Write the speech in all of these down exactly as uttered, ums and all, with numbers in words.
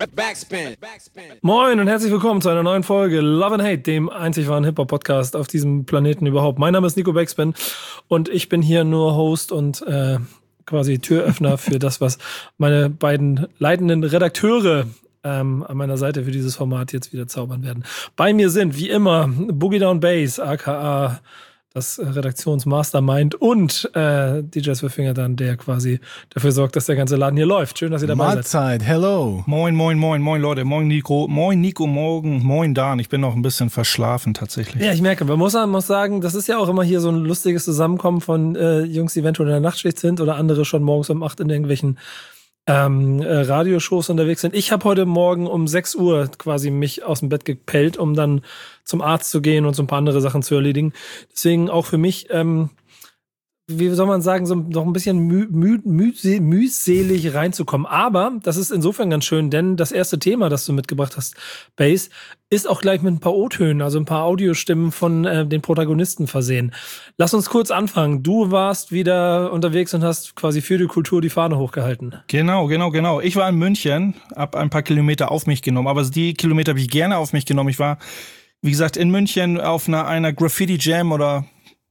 Backspin. Moin und herzlich willkommen zu einer neuen Folge Love and Hate, dem einzig wahren Hip-Hop-Podcast auf diesem Planeten überhaupt. Mein Name ist Nico Backspin und ich bin hier nur Host und äh, quasi Türöffner für das, was meine beiden leitenden Redakteure ähm, an meiner Seite für dieses Format jetzt wieder zaubern werden. Bei mir sind, wie immer, Boogie Down Bass, aka das Redaktionsmastermind und äh, D J Swiftfinger dann, der quasi dafür sorgt, dass der ganze Laden hier läuft. Schön, dass ihr dabei Mahlzeit, seid. hello. Moin, moin, moin, moin Leute, moin Nico, moin Nico, morgen, moin Dan. Ich bin noch ein bisschen verschlafen tatsächlich. Ja, ich merke, man muss, man muss sagen, das ist ja auch immer hier so ein lustiges Zusammenkommen von äh, Jungs, die eventuell in der Nachtschicht sind oder andere schon morgens um acht in irgendwelchen ähm, äh, Radioshows unterwegs sind. Ich habe heute Morgen um sechs Uhr quasi mich aus dem Bett gepellt, um dann zum Arzt zu gehen und so ein paar andere Sachen zu erledigen. Deswegen auch für mich, ähm, wie soll man sagen, so noch ein bisschen mü mü mü mühselig reinzukommen. Aber das ist insofern ganz schön, denn das erste Thema, das du mitgebracht hast, Bass, ist auch gleich mit ein paar O-Tönen, also ein paar Audiostimmen von äh, den Protagonisten versehen. Lass uns kurz anfangen. Du warst wieder unterwegs und hast quasi für die Kultur die Fahne hochgehalten. Genau, genau, genau. Ich war in München, hab ein paar Kilometer auf mich genommen, aber die Kilometer habe ich gerne auf mich genommen. Ich war, wie gesagt, in München auf einer, einer Graffiti-Jam oder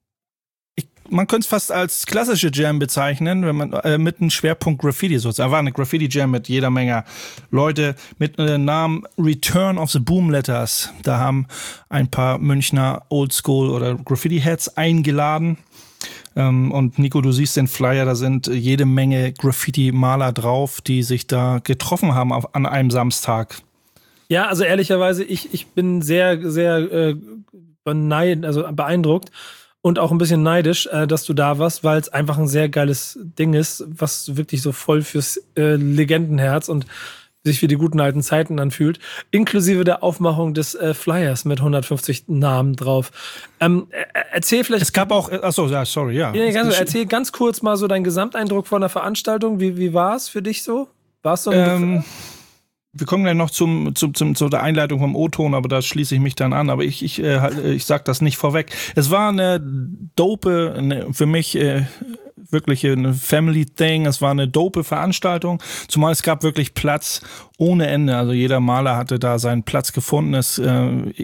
man könnte es fast als klassische Jam bezeichnen, wenn man äh, mit einem Schwerpunkt Graffiti sozusagen. War eine Graffiti-Jam mit jeder Menge Leute mit äh, Namen Return of the Boom Letters. Da haben ein paar Münchner Oldschool oder Graffiti-Heads eingeladen. Ähm, und Nico, du siehst den Flyer, da sind jede Menge Graffiti-Maler drauf, die sich da getroffen haben auf, an einem Samstag. Ja, also ehrlicherweise, ich, ich bin sehr, sehr äh, beneid, also beeindruckt. Und auch ein bisschen neidisch, äh, dass du da warst, weil es einfach ein sehr geiles Ding ist, was wirklich so voll fürs äh, Legendenherz und sich für die guten alten Zeiten anfühlt. Inklusive der Aufmachung des äh, Flyers mit hundertfünfzig Namen drauf. Ähm, äh, erzähl vielleicht... Es gab auch... Achso, ja, sorry, ja. ja ganz, erzähl ganz kurz mal so deinen Gesamteindruck von der Veranstaltung. Wie, wie war es für dich so? War es so ein... Ähm Wir kommen gleich noch zum, zum, zum, zu der Einleitung vom O-Ton, aber da schließe ich mich dann an. Aber ich, ich, äh, ich sag das nicht vorweg. Es war eine dope, eine, für mich äh, wirklich eine Family Thing. Es war eine dope Veranstaltung, zumal es gab wirklich Platz ohne Ende. Also jeder Maler hatte da seinen Platz gefunden. Es, äh,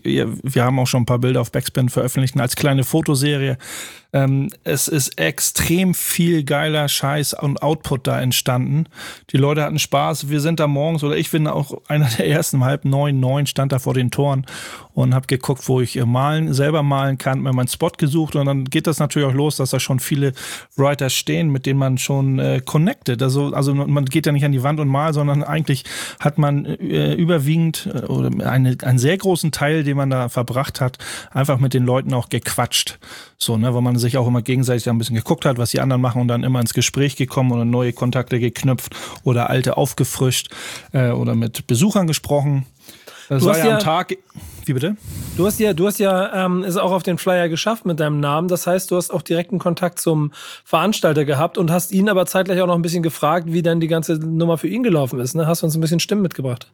wir haben auch schon ein paar Bilder auf Backspin veröffentlicht als kleine Fotoserie. Ähm, es ist extrem viel geiler Scheiß und Output da entstanden. Die Leute hatten Spaß. Wir sind da morgens, oder ich bin auch einer der ersten, um halb neun, neun, stand da vor den Toren und habe geguckt, wo ich malen, selber malen kann, mir meinen Spot gesucht und dann geht das natürlich auch los, dass da schon viele Writer stehen, mit denen man schon äh, connected. Also, also man geht ja nicht an die Wand und malt, sondern eigentlich hat man äh, überwiegend äh, oder eine, einen sehr großen Teil, den man da verbracht hat, einfach mit den Leuten auch gequatscht. So, ne, wo man sich auch immer gegenseitig ein bisschen geguckt hat, was die anderen machen und dann immer ins Gespräch gekommen oder neue Kontakte geknüpft oder alte aufgefrischt äh, oder mit Besuchern gesprochen. Das du war hast ja ja am Tag... Wie bitte? Du hast ja, du hast ja ähm, es auch auf den Flyer geschafft mit deinem Namen. Das heißt, du hast auch direkten Kontakt zum Veranstalter gehabt und hast ihn aber zeitgleich auch noch ein bisschen gefragt, wie dann die ganze Nummer für ihn gelaufen ist. Ne? Hast du uns ein bisschen Stimmen mitgebracht?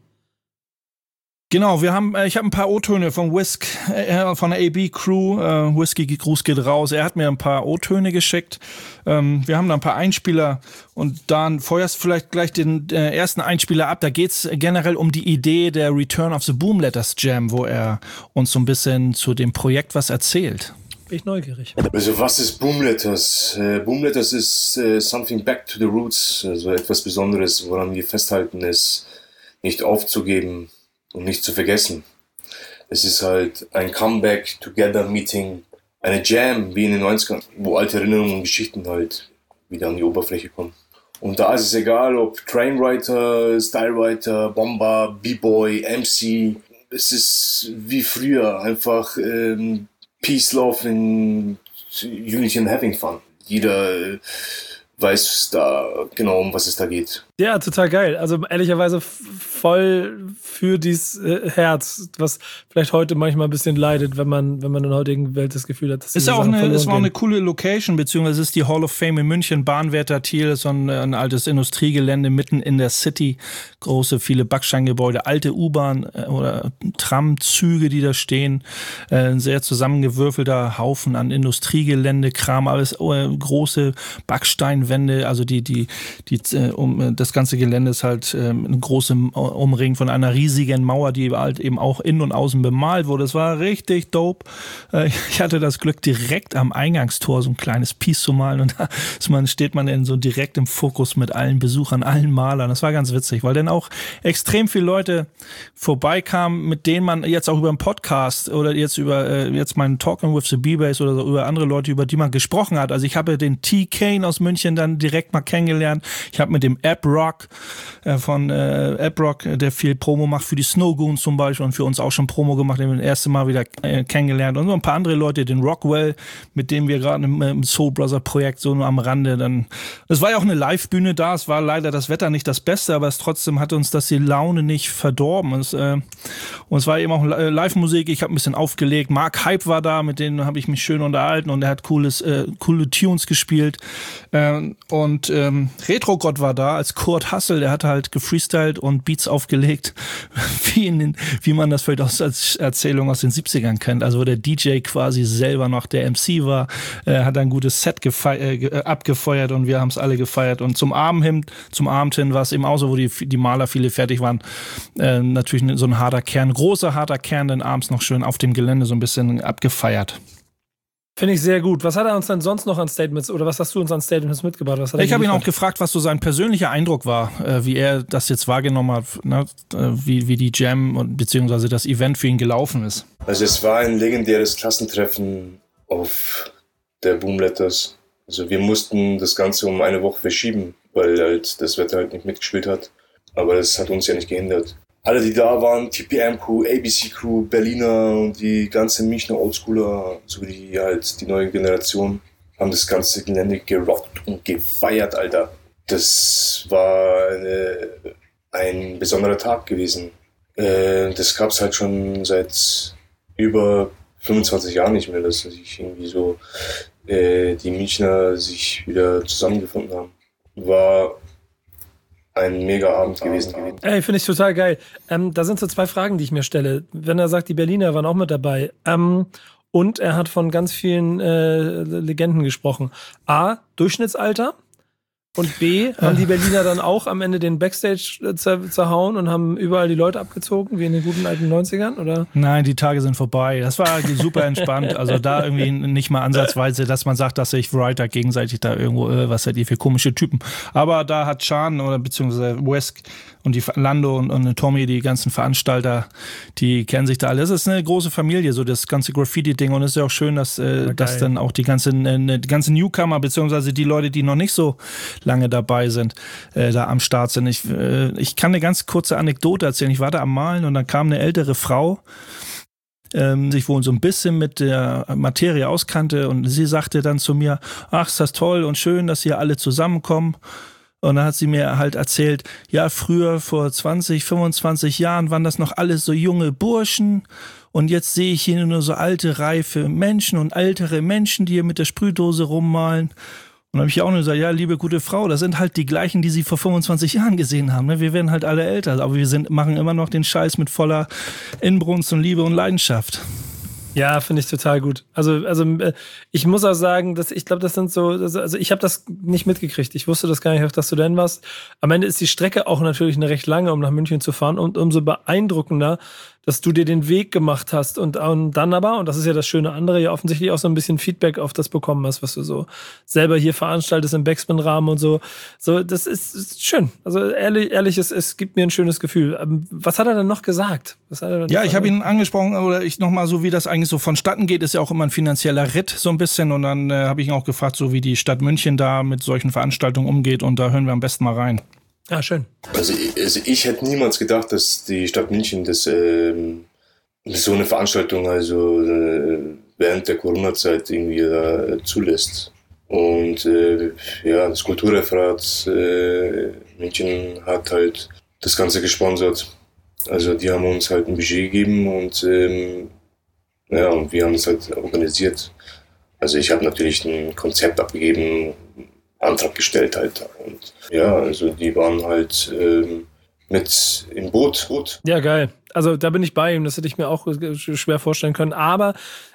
Genau, wir haben, ich habe ein paar O-Töne von Whisk, äh, von der A B Crew. Äh, Whisky Gruß geht raus. Er hat mir ein paar O-Töne geschickt. Ähm, wir haben da ein paar Einspieler und dann feuerst vielleicht gleich den äh, ersten Einspieler ab. Da geht's generell um die Idee der Return of the Boom Letters Jam, wo er uns so ein bisschen zu dem Projekt was erzählt. Bin ich neugierig. Also was ist Boom Letters? Äh, Boom Letters ist äh, something back to the roots, also etwas Besonderes, woran wir festhalten, ist nicht aufzugeben und nicht zu vergessen. Es ist halt ein Comeback, Together Meeting, eine Jam wie in den neunzigern, wo alte Erinnerungen und Geschichten halt wieder an die Oberfläche kommen. Und da ist es egal, ob Trainwriter, Stylewriter, Bomber, B-Boy, M C. Es ist wie früher einfach ähm, Peace, Love and Unity and Having Fun. Jeder äh, weiß da genau, um was es da geht. Ja, total geil. Also ehrlicherweise voll für dieses äh, Herz, was vielleicht heute manchmal ein bisschen leidet, wenn man, wenn man in der heutigen Welt das Gefühl hat, dass ist diese auch Sachen eine, es war auch gehen. eine coole Location, beziehungsweise es ist die Hall of Fame in München, Bahnwärter Thiel, ist so ein, ein altes Industriegelände mitten in der City, große, viele Backsteingebäude, alte U-Bahn äh, oder Tramzüge, die da stehen, äh, ein sehr zusammengewürfelter Haufen an Industriegelände, Kram, alles äh, große Backsteinwände, also die, die, die, äh, um, das ganze Gelände ist halt äh, eine große umringt von einer riesigen Mauer, die halt eben auch innen und außen bemalt wurde. Es war richtig dope. Äh, ich hatte das Glück, direkt am Eingangstor so ein kleines Piece zu malen und da ist man, steht man in so direkt im Fokus mit allen Besuchern, allen Malern. Das war ganz witzig, weil dann auch extrem viele Leute vorbeikamen, mit denen man jetzt auch über einen Podcast oder jetzt über äh, jetzt meinen Talking with the B-Bass oder so über andere Leute, über die man gesprochen hat. Also ich habe den T. Kane aus München dann direkt mal kennengelernt. Ich habe mit dem App Rock äh, von äh, App Rock, der viel Promo macht für die Snowgoons zum Beispiel und für uns auch schon Promo gemacht, den wir das erste Mal wieder äh, kennengelernt und so ein paar andere Leute, den Rockwell, mit dem wir gerade im, im Soul Brother Projekt so nur am Rande dann, es war ja auch eine Live-Bühne da, es war leider das Wetter nicht das Beste, aber es trotzdem hat uns das die Laune nicht verdorben. Es, äh, und es war eben auch Live-Musik, ich habe ein bisschen aufgelegt, Mark Hype war da, mit denen habe ich mich schön unterhalten und er hat cooles, äh, coole Tunes gespielt ähm, und ähm, Retro-Gott war da als Kurt Hassel, der hat halt gefreestylt und Beats aufgelegt, wie, in den, wie man das vielleicht aus als Erzählung aus den siebzigern kennt, also wo der D J quasi selber noch der M C war, äh, hat ein gutes Set gefei- äh, abgefeuert und wir haben es alle gefeiert und zum Abend hin, zum Abend hin war es eben auch so, wo die, die Maler viele fertig waren, äh, natürlich so ein harter Kern, großer harter Kern, dann abends noch schön auf dem Gelände so ein bisschen abgefeiert. Finde ich sehr gut. Was hat er uns dann sonst noch an Statements oder was hast du uns an Statements mitgebracht? Was hat er ich habe ihn geliefert? auch gefragt, was so sein persönlicher Eindruck war, äh, wie er das jetzt wahrgenommen hat, ne? wie, wie die Jam und beziehungsweise das Event für ihn gelaufen ist. Also es war ein legendäres Klassentreffen auf der Boom Letters. Also wir mussten das Ganze um eine Woche verschieben, weil halt das Wetter halt nicht mitgespielt hat. Aber das hat uns ja nicht gehindert. Alle, die da waren, T P M Crew, A B C Crew, Berliner und die ganze Münchner Oldschooler, sowie die halt die neue Generation, haben das ganze Gelände gerockt und gefeiert, Alter. Das war eine, ein besonderer Tag gewesen. Äh, das gab's halt schon seit über fünfundzwanzig Jahren nicht mehr, dass sich irgendwie so äh, die Münchner sich wieder zusammengefunden haben. War ein mega Abend gewesen. Ey, finde ich total geil. Ähm, da sind so zwei Fragen, die ich mir stelle. Wenn er sagt, die Berliner waren auch mit dabei. Ähm, und er hat von ganz vielen äh, Legenden gesprochen. A, Durchschnittsalter. Und B, haben die Berliner dann auch am Ende den Backstage zer- zerhauen und haben überall die Leute abgezogen, wie in den guten alten neunzigern, oder? Nein, die Tage sind vorbei. Das war super entspannt. Also da irgendwie nicht mal ansatzweise, dass man sagt, dass sich Writer gegenseitig da irgendwo, äh, was seid ihr für komische Typen. Aber da hat Chan oder beziehungsweise Wesk und die Lando und, und Tommy, die ganzen Veranstalter, die kennen sich da alle. Es ist eine große Familie, so das ganze Graffiti-Ding. Und es ist ja auch schön, dass, äh, dass dann auch die ganzen, äh, die ganzen Newcomer, beziehungsweise die Leute, die noch nicht so lange dabei sind, äh, da am Start sind. Ich, äh, ich kann eine ganz kurze Anekdote erzählen. Ich war da am Malen und dann kam eine ältere Frau, ähm, sich wohl so ein bisschen mit der Materie auskannte und sie sagte dann zu mir, ach, ist das toll und schön, dass hier alle zusammenkommen. Und dann hat sie mir halt erzählt, ja, früher vor zwanzig, fünfundzwanzig Jahren waren das noch alles so junge Burschen und jetzt sehe ich hier nur so alte, reife Menschen und ältere Menschen, die hier mit der Sprühdose rummalen. Und dann habe ich auch nur gesagt, ja, liebe gute Frau, das sind halt die gleichen, die sie vor fünfundzwanzig Jahren gesehen haben. Ne? Wir werden halt alle älter, aber wir sind, machen immer noch den Scheiß mit voller Inbrunst und Liebe und Leidenschaft. Ja, finde ich total gut. Also, also ich muss auch sagen, dass ich glaube, das sind so, also ich habe das nicht mitgekriegt. Ich wusste das gar nicht, dass du denn warst. Am Ende ist die Strecke auch natürlich eine recht lange, um nach München zu fahren und umso beeindruckender, dass du dir den Weg gemacht hast und, und dann aber, und das ist ja das Schöne andere, ja offensichtlich auch so ein bisschen Feedback auf das bekommen hast, was du so selber hier veranstaltest im Backspin-Rahmen und so. So, das ist, ist schön. Also ehrlich, ehrlich es, es gibt mir ein schönes Gefühl. Was hat er denn noch gesagt? Was hat er denn ja, ich habe ihn angesprochen, oder ich nochmal so, wie das eigentlich so vonstatten geht, ist ja auch immer ein finanzieller Ritt so ein bisschen und dann äh, habe ich ihn auch gefragt, so wie die Stadt München da mit solchen Veranstaltungen umgeht und da hören wir am besten mal rein. Ja, schön. Also, also ich hätte niemals gedacht, dass die Stadt München das ähm, so eine Veranstaltung also äh, während der Corona-Zeit irgendwie äh, zulässt. Und äh, ja, das Kulturreferat äh, München hat halt das Ganze gesponsert. Also die haben uns halt ein Budget gegeben und ähm, ja, und wir haben es halt organisiert. Also ich habe natürlich ein Konzept abgegeben, Antrag gestellt halt. Und ja, also die waren halt ähm, mit im Boot. Boot. Ja, geil. Also da bin ich bei ihm, das hätte ich mir auch schwer vorstellen können. Aber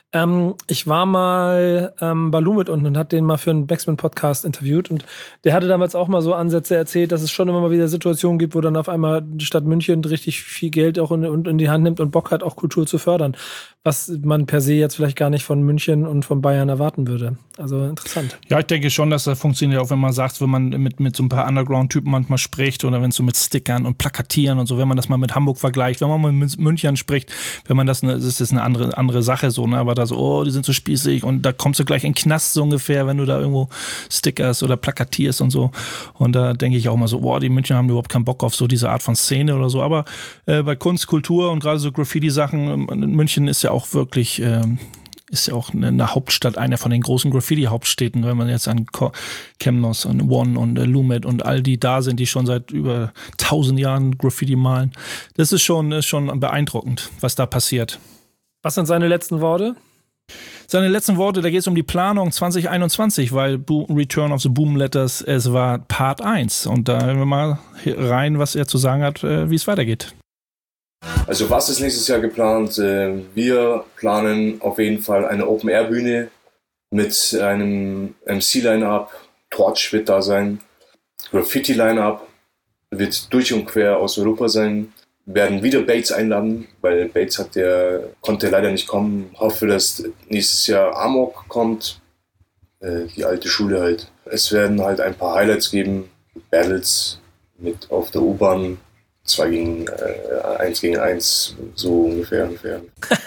Ähm, ich war mal ähm, bei Lumit unten und hat den mal für einen Backspin-Podcast interviewt und der hatte damals auch mal so Ansätze erzählt, dass es schon immer mal wieder Situationen gibt, wo dann auf einmal die Stadt München richtig viel Geld auch in, in die Hand nimmt und Bock hat, auch Kultur zu fördern, was man per se jetzt vielleicht gar nicht von München und von Bayern erwarten würde. Also interessant. Ja, ich denke schon, dass das funktioniert, auch wenn man sagt, wenn man mit, mit so ein paar Underground-Typen manchmal spricht oder wenn es so mit Stickern und Plakatieren und so, wenn man das mal mit Hamburg vergleicht, wenn man mal mit München spricht, wenn man das, das ist eine andere, andere Sache so, ne, aber da so, oh, die sind so spießig und da kommst du gleich in den Knast so ungefähr, wenn du da irgendwo stickerst oder plakatierst und so. Und da denke ich auch mal so, boah, die Münchner haben überhaupt keinen Bock auf so diese Art von Szene oder so. Aber äh, bei Kunst, Kultur und gerade so Graffiti-Sachen, München ist ja auch wirklich, äh, ist ja auch eine Hauptstadt, einer von den großen Graffiti-Hauptstädten, wenn man jetzt an Chemnos und One und äh, Lumet und all die da sind, die schon seit über tausend Jahren Graffiti malen. Das ist schon, ist schon beeindruckend, was da passiert. Was sind seine letzten Worte? Seine letzten Worte, da geht es um die Planung zwanzig einundzwanzig, weil Bo- Return of the Boom Letters, es war Part eins. Und da hören wir mal rein, was er zu sagen hat, äh, wie es weitergeht. Also was ist nächstes Jahr geplant? Wir planen auf jeden Fall eine Open-Air-Bühne mit einem M C-Line-Up. Torch wird da sein. Graffiti-Line-Up wird durch und quer aus Europa sein. Wir werden wieder Bates einladen, weil Bates hat der, konnte leider nicht kommen. Hoffe, dass nächstes Jahr Amok kommt. Die alte Schule halt. Es werden halt ein paar Highlights geben. Battles mit auf der U-Bahn. Zwei gegen äh, eins gegen eins, so ungefähr. ungefähr.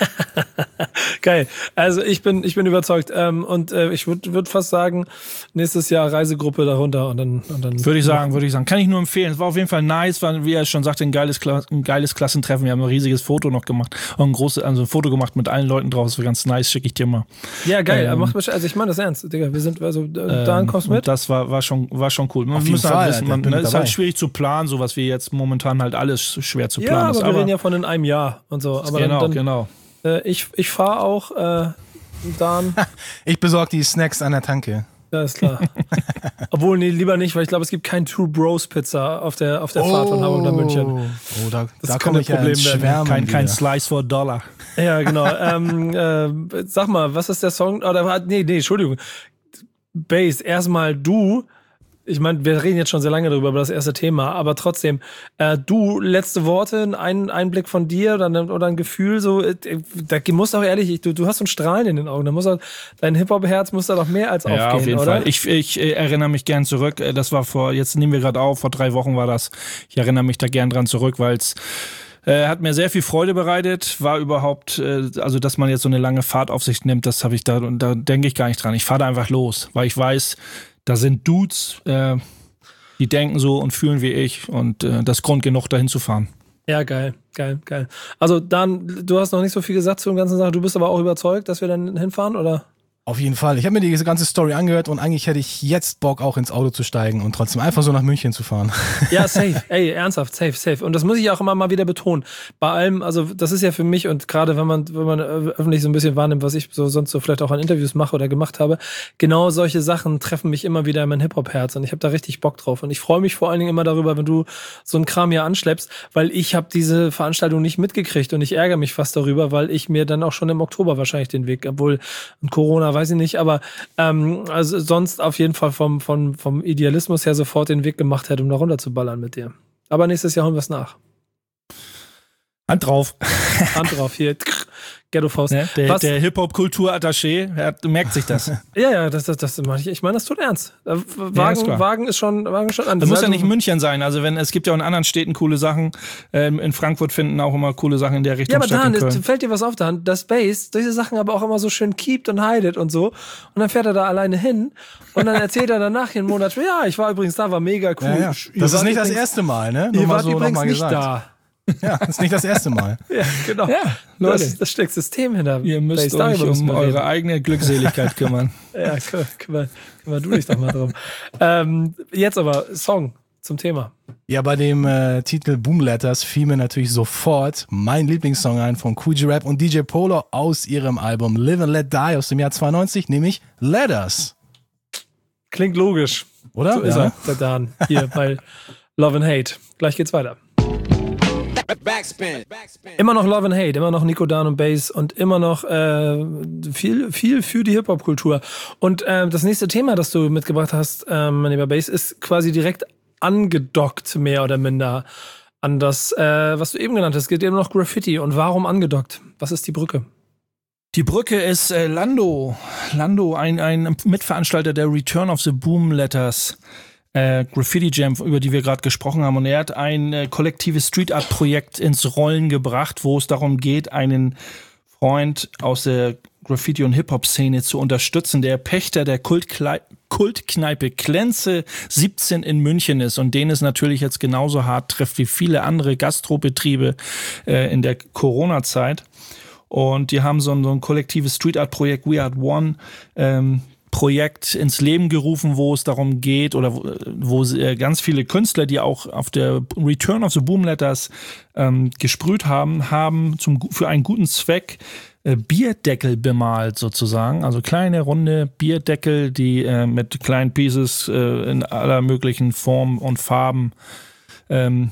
Geil. Also ich bin, ich bin überzeugt. Ähm, und äh, ich würde würd fast sagen, nächstes Jahr Reisegruppe darunter und dann. Und dann würde ich sagen, würde ich sagen. Kann ich nur empfehlen. Es war auf jeden Fall nice, war, wie er schon sagte, ein geiles, ein geiles Klassentreffen. Wir haben ein riesiges Foto noch gemacht. Auch ein großes, also ein Foto gemacht mit allen Leuten drauf. Das war ganz nice, schicke ich dir mal. Ja, geil. Ähm, Mach, also ich meine das ernst, Digga. Wir sind, also da ähm, kommst du mit. Das war, war schon, war schon cool. Man auf jeden muss Fall, halt wissen, man, bin ne, ist dabei. halt schwierig zu planen, so was wir jetzt momentan halt alles schwer zu planen Ja, aber ist. wir reden ja von in einem Jahr und so. Aber genau, dann, dann, genau. Äh, ich ich fahre auch äh, dann. Ich besorge die Snacks an der Tanke. Ja, ist klar. Obwohl, nee, lieber nicht, weil ich glaube, es gibt kein Two Bros Pizza auf der, auf der Fahrt von Hamburg nach München. Oh, da, Das da könnte komme ich ja ein Problem ins werden. Schwärmen Kein, kein wieder. Slice for Dollar. Ja, genau. ähm, äh, sag mal, was ist der Song? Oder, nee, nee, Entschuldigung. Bass, erstmal du. Ich meine, wir reden jetzt schon sehr lange darüber, über das erste Thema, aber trotzdem, äh, du, letzte Worte, ein Einblick von dir oder, oder ein Gefühl, so, äh, da musst auch ehrlich, du, du hast so ein Strahlen in den Augen, da muss auch, dein Hip-Hop-Herz muss da doch mehr als aufgehen, Ja, auf jeden oder? Fall. Ich, ich äh, erinnere mich gern zurück, äh, das war vor, jetzt nehmen wir gerade auf, vor drei Wochen war das, ich erinnere mich da gern dran zurück, weil es äh, hat mir sehr viel Freude bereitet, war überhaupt, äh, also dass man jetzt so eine lange Fahrt auf sich nimmt, das habe ich da, und da denke ich gar nicht dran, ich fahre da einfach los, weil ich weiß, da sind Dudes, äh, die denken so und fühlen wie ich und äh, das ist Grund genug, dahin zu fahren. Ja, geil, geil, geil. Also Dan, du hast noch nicht so viel gesagt zu dem ganzen Sache, du bist aber auch überzeugt, dass wir dann hinfahren, oder? Auf jeden Fall. Ich habe mir diese ganze Story angehört und eigentlich hätte ich jetzt Bock, auch ins Auto zu steigen und trotzdem einfach so nach München zu fahren. Ja, safe. Ey, ernsthaft, safe, safe. Und das muss ich auch immer mal wieder betonen. Bei allem, also das ist ja für mich und gerade wenn man, wenn man öffentlich so ein bisschen wahrnimmt, was ich so sonst so vielleicht auch an Interviews mache oder gemacht habe, genau solche Sachen treffen mich immer wieder in mein Hip-Hop-Herz und ich habe da richtig Bock drauf. Und ich freue mich vor allen Dingen immer darüber, wenn du so einen Kram hier anschleppst, weil ich habe diese Veranstaltung nicht mitgekriegt und ich ärgere mich fast darüber, weil ich mir dann auch schon im Oktober wahrscheinlich den Weg, obwohl Corona, weiß ich nicht, aber ähm, also sonst auf jeden Fall vom, vom, vom Idealismus her sofort den Weg gemacht hätte, um da runter zu ballern mit dir. Aber nächstes Jahr holen wir es nach. Hand drauf. Hand drauf, hier. Ghetto-Faust. Ne? Der, der Hip-Hop-Kultur-Attaché, er merkt sich das. Ja, ja, das, das, das mache ich. Ich meine, das tut ernst. Wagen, ist klar. Wagen ist schon, Wagen ist schon an. Das muss ja nicht München sein. Also wenn es gibt ja auch in anderen Städten coole Sachen. Ähm, in Frankfurt finden auch immer coole Sachen in der Richtung Ja, aber statt. Dan, in Köln. es fällt dir was auf, Dan? Das Bass, diese Sachen aber auch immer so schön keept und hidet und so. Und dann fährt er da alleine hin und dann erzählt er danach hier einen Monat später, ja, ich war übrigens da, war mega cool. Ja, ja. Ihr Das ist wart nicht das übrigens- erste Mal, ne? Nur Ihr mal wart so übrigens nochmal nicht gesagt. da. Ja, das ist nicht das erste Mal. Ja, genau. Ja, Leute. Das, das steckt System hinter. Ihr müsst Bass, darüber euch müssen um wir reden. eure eigene Glückseligkeit kümmern. Ja, kümmer, kümmer, kümmer du dich doch mal drum. ähm, jetzt aber Song zum Thema. Ja, bei dem äh, Titel Boom Letters fiel mir natürlich sofort mein Lieblingssong ein von Kool G Rap und D J Polo aus ihrem Album Live and Let Die aus dem Jahr zweiundneunzig, nämlich Letters. Klingt logisch. Oder? So ist Ja. er, der Dan, hier bei Love and Hate. Gleich geht's weiter. Backspin. Immer noch Love and Hate, immer noch Nico Down und Bass und immer noch äh, viel, viel für die Hip-Hop-Kultur. Und äh, das nächste Thema, das du mitgebracht hast, äh, mein lieber Bass, ist quasi direkt angedockt, mehr oder minder, an das, äh, was du eben genannt hast. Es geht eben noch Graffiti. Und warum angedockt? Was ist die Brücke? Die Brücke ist äh, Lando. Lando, ein, ein Mitveranstalter der Return of the Boom Letters äh, Graffiti Jam, über die wir gerade gesprochen haben. Und er hat ein äh, kollektives Street Art Projekt ins Rollen gebracht, wo es darum geht, einen Freund aus der Graffiti- und Hip-Hop-Szene zu unterstützen, der Pächter der Kultkle- Kultkneipe Klenze siebzehn in München ist und den es natürlich jetzt genauso hart trifft wie viele andere Gastrobetriebe äh, in der Corona-Zeit. Und die haben so ein, so ein kollektives Street-Art-Projekt, We Are One, ähm, Projekt ins Leben gerufen, wo es darum geht, oder wo, wo äh, ganz viele Künstler, die auch auf der Return of the Boom Letters ähm, gesprüht haben, haben zum, für einen guten Zweck äh, Bierdeckel bemalt sozusagen. Also kleine, runde Bierdeckel, die äh, mit kleinen Pieces äh, in aller möglichen Formen und Farben ähm,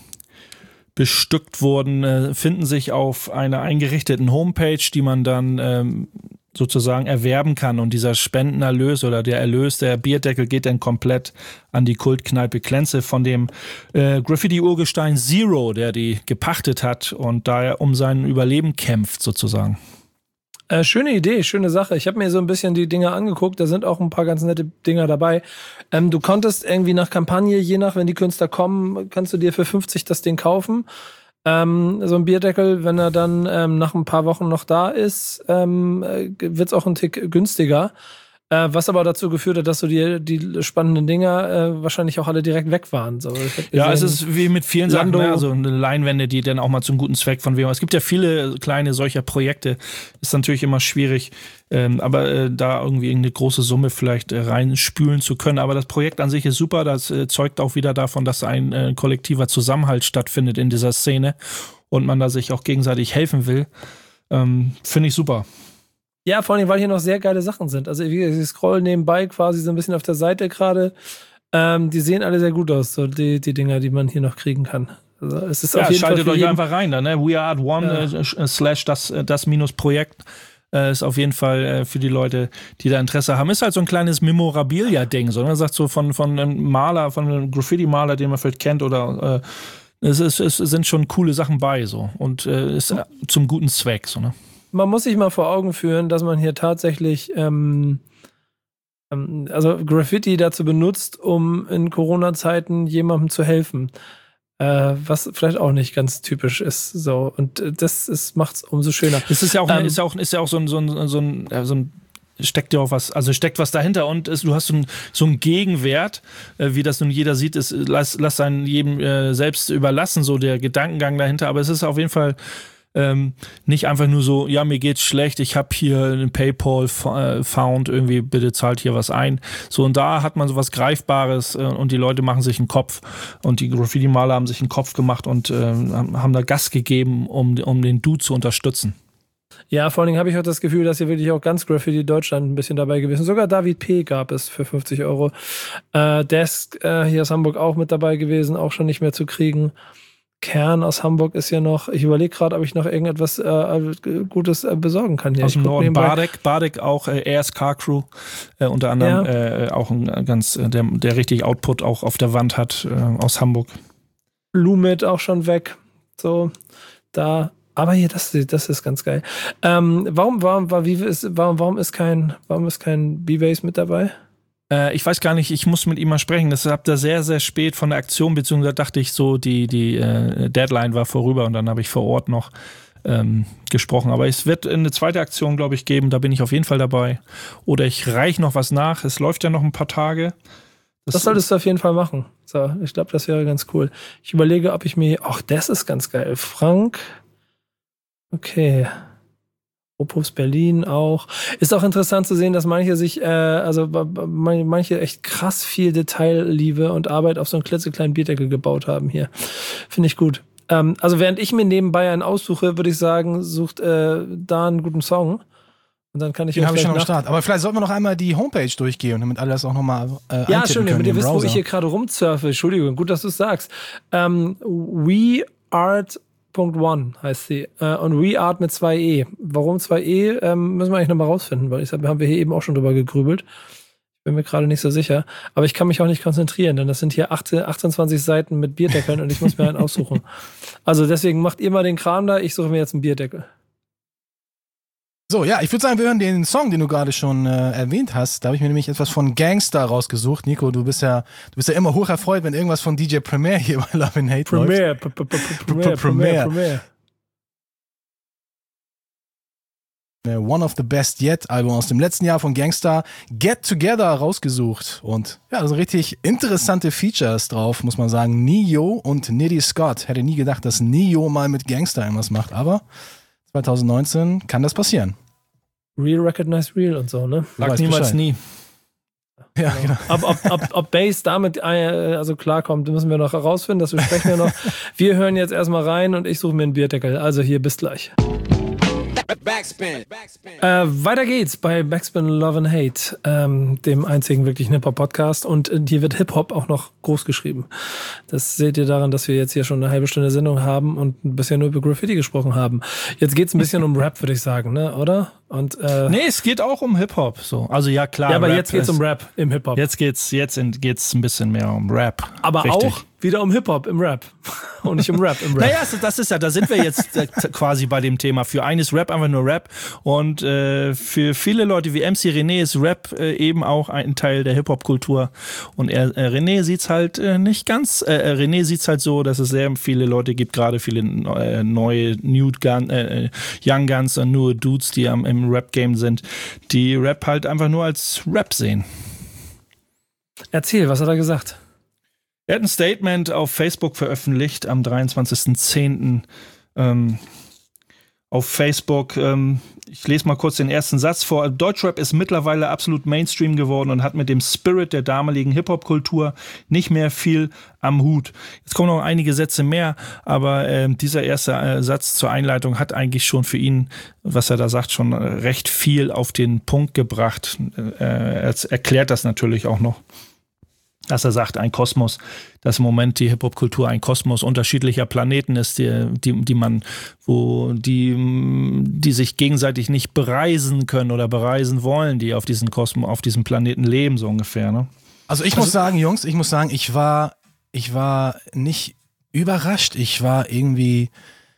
bestückt wurden, äh, finden sich auf einer eingerichteten Homepage, die man dann ähm, sozusagen erwerben kann. Und dieser Spendenerlös oder der Erlös der Bierdeckel geht dann komplett an die Kultkneipe Klenze von dem äh, Graffiti-Urgestein Zero, der die gepachtet hat und da er um sein Überleben kämpft sozusagen. Äh, schöne Idee, schöne Sache. Ich habe mir so ein bisschen die Dinger angeguckt, da sind auch ein paar ganz nette Dinger dabei. Ähm, du konntest irgendwie nach Kampagne, je nach, wenn die Künstler kommen, kannst du dir für fünfzig das Ding kaufen. Ähm, so ein Bierdeckel, wenn er dann ähm, nach ein paar Wochen noch da ist, ähm, wird es auch ein Tick günstiger. Äh, was aber dazu geführt hat, dass so die, die spannenden Dinger äh, wahrscheinlich auch alle direkt weg waren. So, ja, es ist wie mit vielen Sachen, Lando, ne? Also eine Leinwände, die dann auch mal zum guten Zweck von wem. Es gibt ja viele kleine solcher Projekte. Ist natürlich immer schwierig, ähm, aber äh, da irgendwie eine große Summe vielleicht äh, reinspülen zu können. Aber das Projekt an sich ist super. Das äh, zeugt auch wieder davon, dass ein äh, kollektiver Zusammenhalt stattfindet in dieser Szene und man da sich auch gegenseitig helfen will. Ähm, finde ich super. Ja, vor allem, weil hier noch sehr geile Sachen sind. Also ich scroll nebenbei quasi so ein bisschen auf der Seite gerade. Ähm, die sehen alle sehr gut aus, so die, die Dinger, die man hier noch kriegen kann. Also es ist ja, auf jeden schaltet Fall euch jeden einfach rein da, ne? We Are at One ja. äh, slash das, das minus Projekt äh, ist auf jeden Fall äh, für die Leute, die da Interesse haben. Ist halt so ein kleines Memorabilia-Ding. So, man sagt so von, von einem Maler, von einem Graffiti-Maler, den man vielleicht kennt oder äh, es, ist, es sind schon coole Sachen bei so und äh, ist äh, zum guten Zweck so, ne? Man muss sich mal vor Augen führen, dass man hier tatsächlich ähm, ähm, also Graffiti dazu benutzt, um in Corona-Zeiten jemandem zu helfen. Äh, was vielleicht auch nicht ganz typisch ist. So. Und das ist, macht's umso schöner. Es ist ja auch, ähm, ist ja auch, ist ja auch so ein, so ein, so ein, so ein steckt ja auch was, also steckt was dahinter und es, du hast so, ein, so einen Gegenwert, äh, wie das nun jeder sieht, ist, lass, lass einen jedem äh, selbst überlassen, so der Gedankengang dahinter, aber es ist auf jeden Fall Ähm, nicht einfach nur so, ja, mir geht's schlecht, ich habe hier einen PayPal-Found, irgendwie, bitte zahlt hier was ein. So, und da hat man so was Greifbares äh, und die Leute machen sich einen Kopf und die Graffiti-Maler haben sich einen Kopf gemacht und äh, haben da Gas gegeben, um, um den Dude zu unterstützen. Ja, vor allen Dingen habe ich auch das Gefühl, dass hier wirklich auch ganz Graffiti Deutschland ein bisschen dabei gewesen ist. Sogar David P. gab es für fünfzig Euro. Äh, Desk äh, hier aus Hamburg auch mit dabei gewesen, auch schon nicht mehr zu kriegen. Kern aus Hamburg ist ja noch, ich überlege gerade, ob ich noch irgendetwas äh, Gutes äh, besorgen kann hier. Aus dem ich Norden, Badek, Badek auch, äh, A S Car Crew, äh, unter anderem ja. äh, auch ein ganz, äh, der, der richtig Output auch auf der Wand hat, äh, aus Hamburg. Lumit auch schon weg, so, da, aber hier, das, das ist ganz geil. Ähm, warum, warum, war, wie ist, warum, warum ist kein, warum ist kein B-Base mit dabei? Ich weiß gar nicht, ich muss mit ihm mal sprechen. Das habt ihr sehr, sehr spät von der Aktion, beziehungsweise dachte ich so, die, die äh, Deadline war vorüber und dann habe ich vor Ort noch ähm, gesprochen. Aber es wird eine zweite Aktion, glaube ich, geben, da bin ich auf jeden Fall dabei. Oder ich reiche noch was nach. Es läuft ja noch ein paar Tage. Das, das solltest du auf jeden Fall machen. So, ich glaube, das wäre ganz cool. Ich überlege, ob ich mir, ach, das ist ganz geil. Frank, okay. Opus Berlin auch. Ist auch interessant zu sehen, dass manche sich, äh, also manche echt krass viel Detailliebe und Arbeit auf so einen klitzekleinen Bierdeckel gebaut haben hier. Finde ich gut. Ähm, also während ich mir nebenbei einen aussuche, würde ich sagen, sucht äh, da einen guten Song. Und dann kann ich Den habe ich schon am Start. Aber vielleicht sollten wir noch einmal die Homepage durchgehen, damit alle das auch nochmal äh, ja, schön, damit ihr wisst, Browser. wo ich hier gerade rumsurfe. Entschuldigung, gut, dass du es sagst. Ähm, We Art One heißt sie. Äh, und Reart mit zwei E. Warum zwei E, ähm, müssen wir eigentlich nochmal rausfinden, weil ich sag, haben wir hier eben auch schon drüber gegrübelt. Ich bin mir gerade nicht so sicher. Aber ich kann mich auch nicht konzentrieren, denn das sind hier achtzehn, achtundzwanzig Seiten mit Bierdeckeln und ich muss mir einen aussuchen. Also deswegen macht ihr mal den Kram da, ich suche mir jetzt einen Bierdeckel. So, ja, ich würde sagen, wir hören den Song, den du gerade schon äh, erwähnt hast. Da habe ich mir nämlich etwas von Gangster rausgesucht. Nico, du bist ja, du bist ja immer hoch erfreut, wenn irgendwas von D J Premier hier bei Love and Hate Premier, läuft. Premier, Premier, Premier. One of the Best Yet Album aus dem letzten Jahr von Gangster, Get Together, rausgesucht. Und ja, da sind richtig interessante Features drauf, muss man sagen. Neo und Nitty Scott. Hätte nie gedacht, dass Neo mal mit Gangster irgendwas macht, aber zwanzig neunzehn kann das passieren. Real recognize real und so, ne? Sag niemals nie. Ja, genau. Ob, ob, ob, ob Bass damit äh, also klarkommt, müssen wir noch herausfinden, das besprechen wir noch. Wir hören jetzt erstmal rein und ich suche mir einen Bierdeckel. Also hier, bis gleich. Backspin. Backspin. Äh, weiter geht's bei Backspin Love and Hate, ähm, dem einzigen wirklichen Hip-Hop-Podcast. Und äh, hier wird Hip-Hop auch noch groß geschrieben. Das seht ihr daran, dass wir jetzt hier schon eine halbe Stunde Sendung haben und bisher nur über Graffiti gesprochen haben. Jetzt geht's ein bisschen um Rap, würde ich sagen, ne? Oder? Und, äh, nee, es geht auch um Hip-Hop. So. Also ja, klar. Ja, aber Rap jetzt geht's ist, um Rap im Hip-Hop. Jetzt geht's, jetzt in, geht's ein bisschen mehr um Rap. Aber Richtig. auch wieder um Hip-Hop im Rap. Und nicht um Rap im Rap. Naja, das ist ja, da sind wir jetzt quasi bei dem Thema. Für einen ist Rap einfach nur Rap. Und äh, für viele Leute wie M C René ist Rap äh, eben auch ein Teil der Hip-Hop-Kultur. Und er, äh, René sieht's halt äh, nicht ganz, äh, René sieht's halt so, dass es sehr viele Leute gibt, gerade viele äh, neue New Gun, äh, Young Guns und nur Dudes, die am, im Rap-Game sind, die Rap halt einfach nur als Rap sehen. Erzähl, was hat er gesagt? Er hat ein Statement auf Facebook veröffentlicht am dreiundzwanzigsten zehnten Ähm, auf Facebook. Ähm, ich lese mal kurz den ersten Satz vor. Deutschrap ist mittlerweile absolut Mainstream geworden und hat mit dem Spirit der damaligen Hip-Hop-Kultur nicht mehr viel am Hut. Jetzt kommen noch einige Sätze mehr, aber äh, dieser erste äh, Satz zur Einleitung hat eigentlich schon für ihn, was er da sagt, schon recht viel auf den Punkt gebracht. Äh, er erklärt das natürlich auch noch, dass er sagt, ein Kosmos, dass im Moment die Hip-Hop-Kultur ein Kosmos unterschiedlicher Planeten ist, die, die, die man, wo die, die sich gegenseitig nicht bereisen können oder bereisen wollen, die auf diesen Kosmos, auf diesem Planeten leben, so ungefähr, ne? Also ich also, muss sagen, Jungs, ich muss sagen, ich war, ich war nicht überrascht, ich war irgendwie,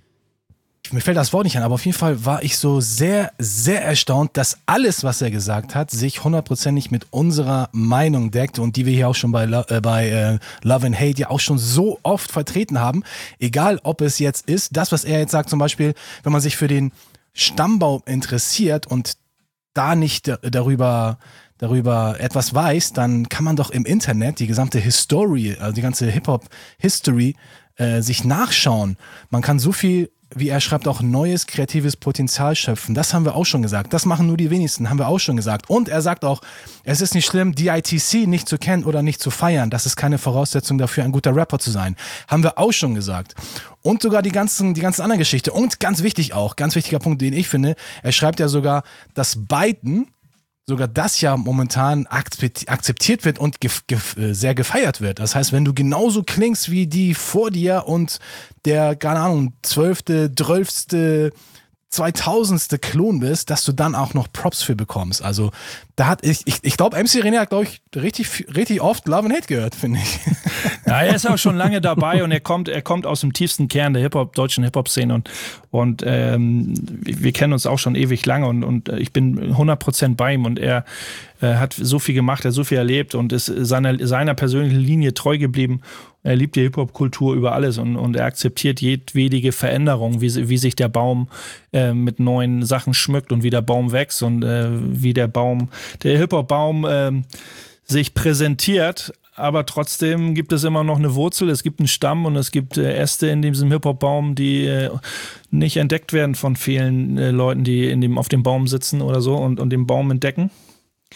mir fällt das Wort nicht an, aber auf jeden Fall war ich so sehr, sehr erstaunt, dass alles, was er gesagt hat, sich hundertprozentig mit unserer Meinung deckt und die wir hier auch schon bei, Lo- äh, bei äh, Love and Hate ja auch schon so oft vertreten haben. Egal, ob es jetzt ist, das, was er jetzt sagt, zum Beispiel, wenn man sich für den Stammbaum interessiert und da nicht d- darüber darüber etwas weiß, dann kann man doch im Internet die gesamte History, also die ganze Hip-Hop-History äh, sich nachschauen. Man kann so viel, wie er schreibt, auch neues kreatives Potenzial schöpfen. Das haben wir auch schon gesagt. Das machen nur die wenigsten, haben wir auch schon gesagt. Und er sagt auch, es ist nicht schlimm, D I T C nicht zu kennen oder nicht zu feiern. Das ist keine Voraussetzung dafür, ein guter Rapper zu sein. Haben wir auch schon gesagt. Und sogar die ganzen, die ganzen anderen Geschichte. Und ganz wichtig auch, ganz wichtiger Punkt, den ich finde, er schreibt ja sogar, dass Biden sogar das ja momentan akzeptiert wird und gef- gef- sehr gefeiert wird. Das heißt, wenn du genauso klingst wie die vor dir und der, keine Ahnung, zwölfte, zwölfte, zweitausendste Klon bist, dass du dann auch noch Props für bekommst. Also da hat ich, ich, ich glaube, M C René hat, glaube ich, richtig, richtig oft Love and Hate gehört, finde ich. Ja, er ist auch schon lange dabei und er kommt, er kommt aus dem tiefsten Kern der Hip-Hop, deutschen Hip-Hop-Szene und, und ähm, wir kennen uns auch schon ewig lange und, und ich bin hundert Prozent bei ihm und er äh, hat so viel gemacht, er hat so viel erlebt und ist seiner, seiner persönlichen Linie treu geblieben. Er liebt die Hip-Hop-Kultur über alles und, und er akzeptiert jedwedige Veränderung, wie, wie sich der Baum äh, mit neuen Sachen schmückt und wie der Baum wächst und äh, wie der Baum, der Hip-Hop-Baum äh, sich präsentiert. Aber trotzdem gibt es immer noch eine Wurzel, es gibt einen Stamm und es gibt äh, Äste in diesem Hip-Hop-Baum, die äh, nicht entdeckt werden von vielen äh, Leuten, die in dem, auf dem Baum sitzen oder so und, und den Baum entdecken.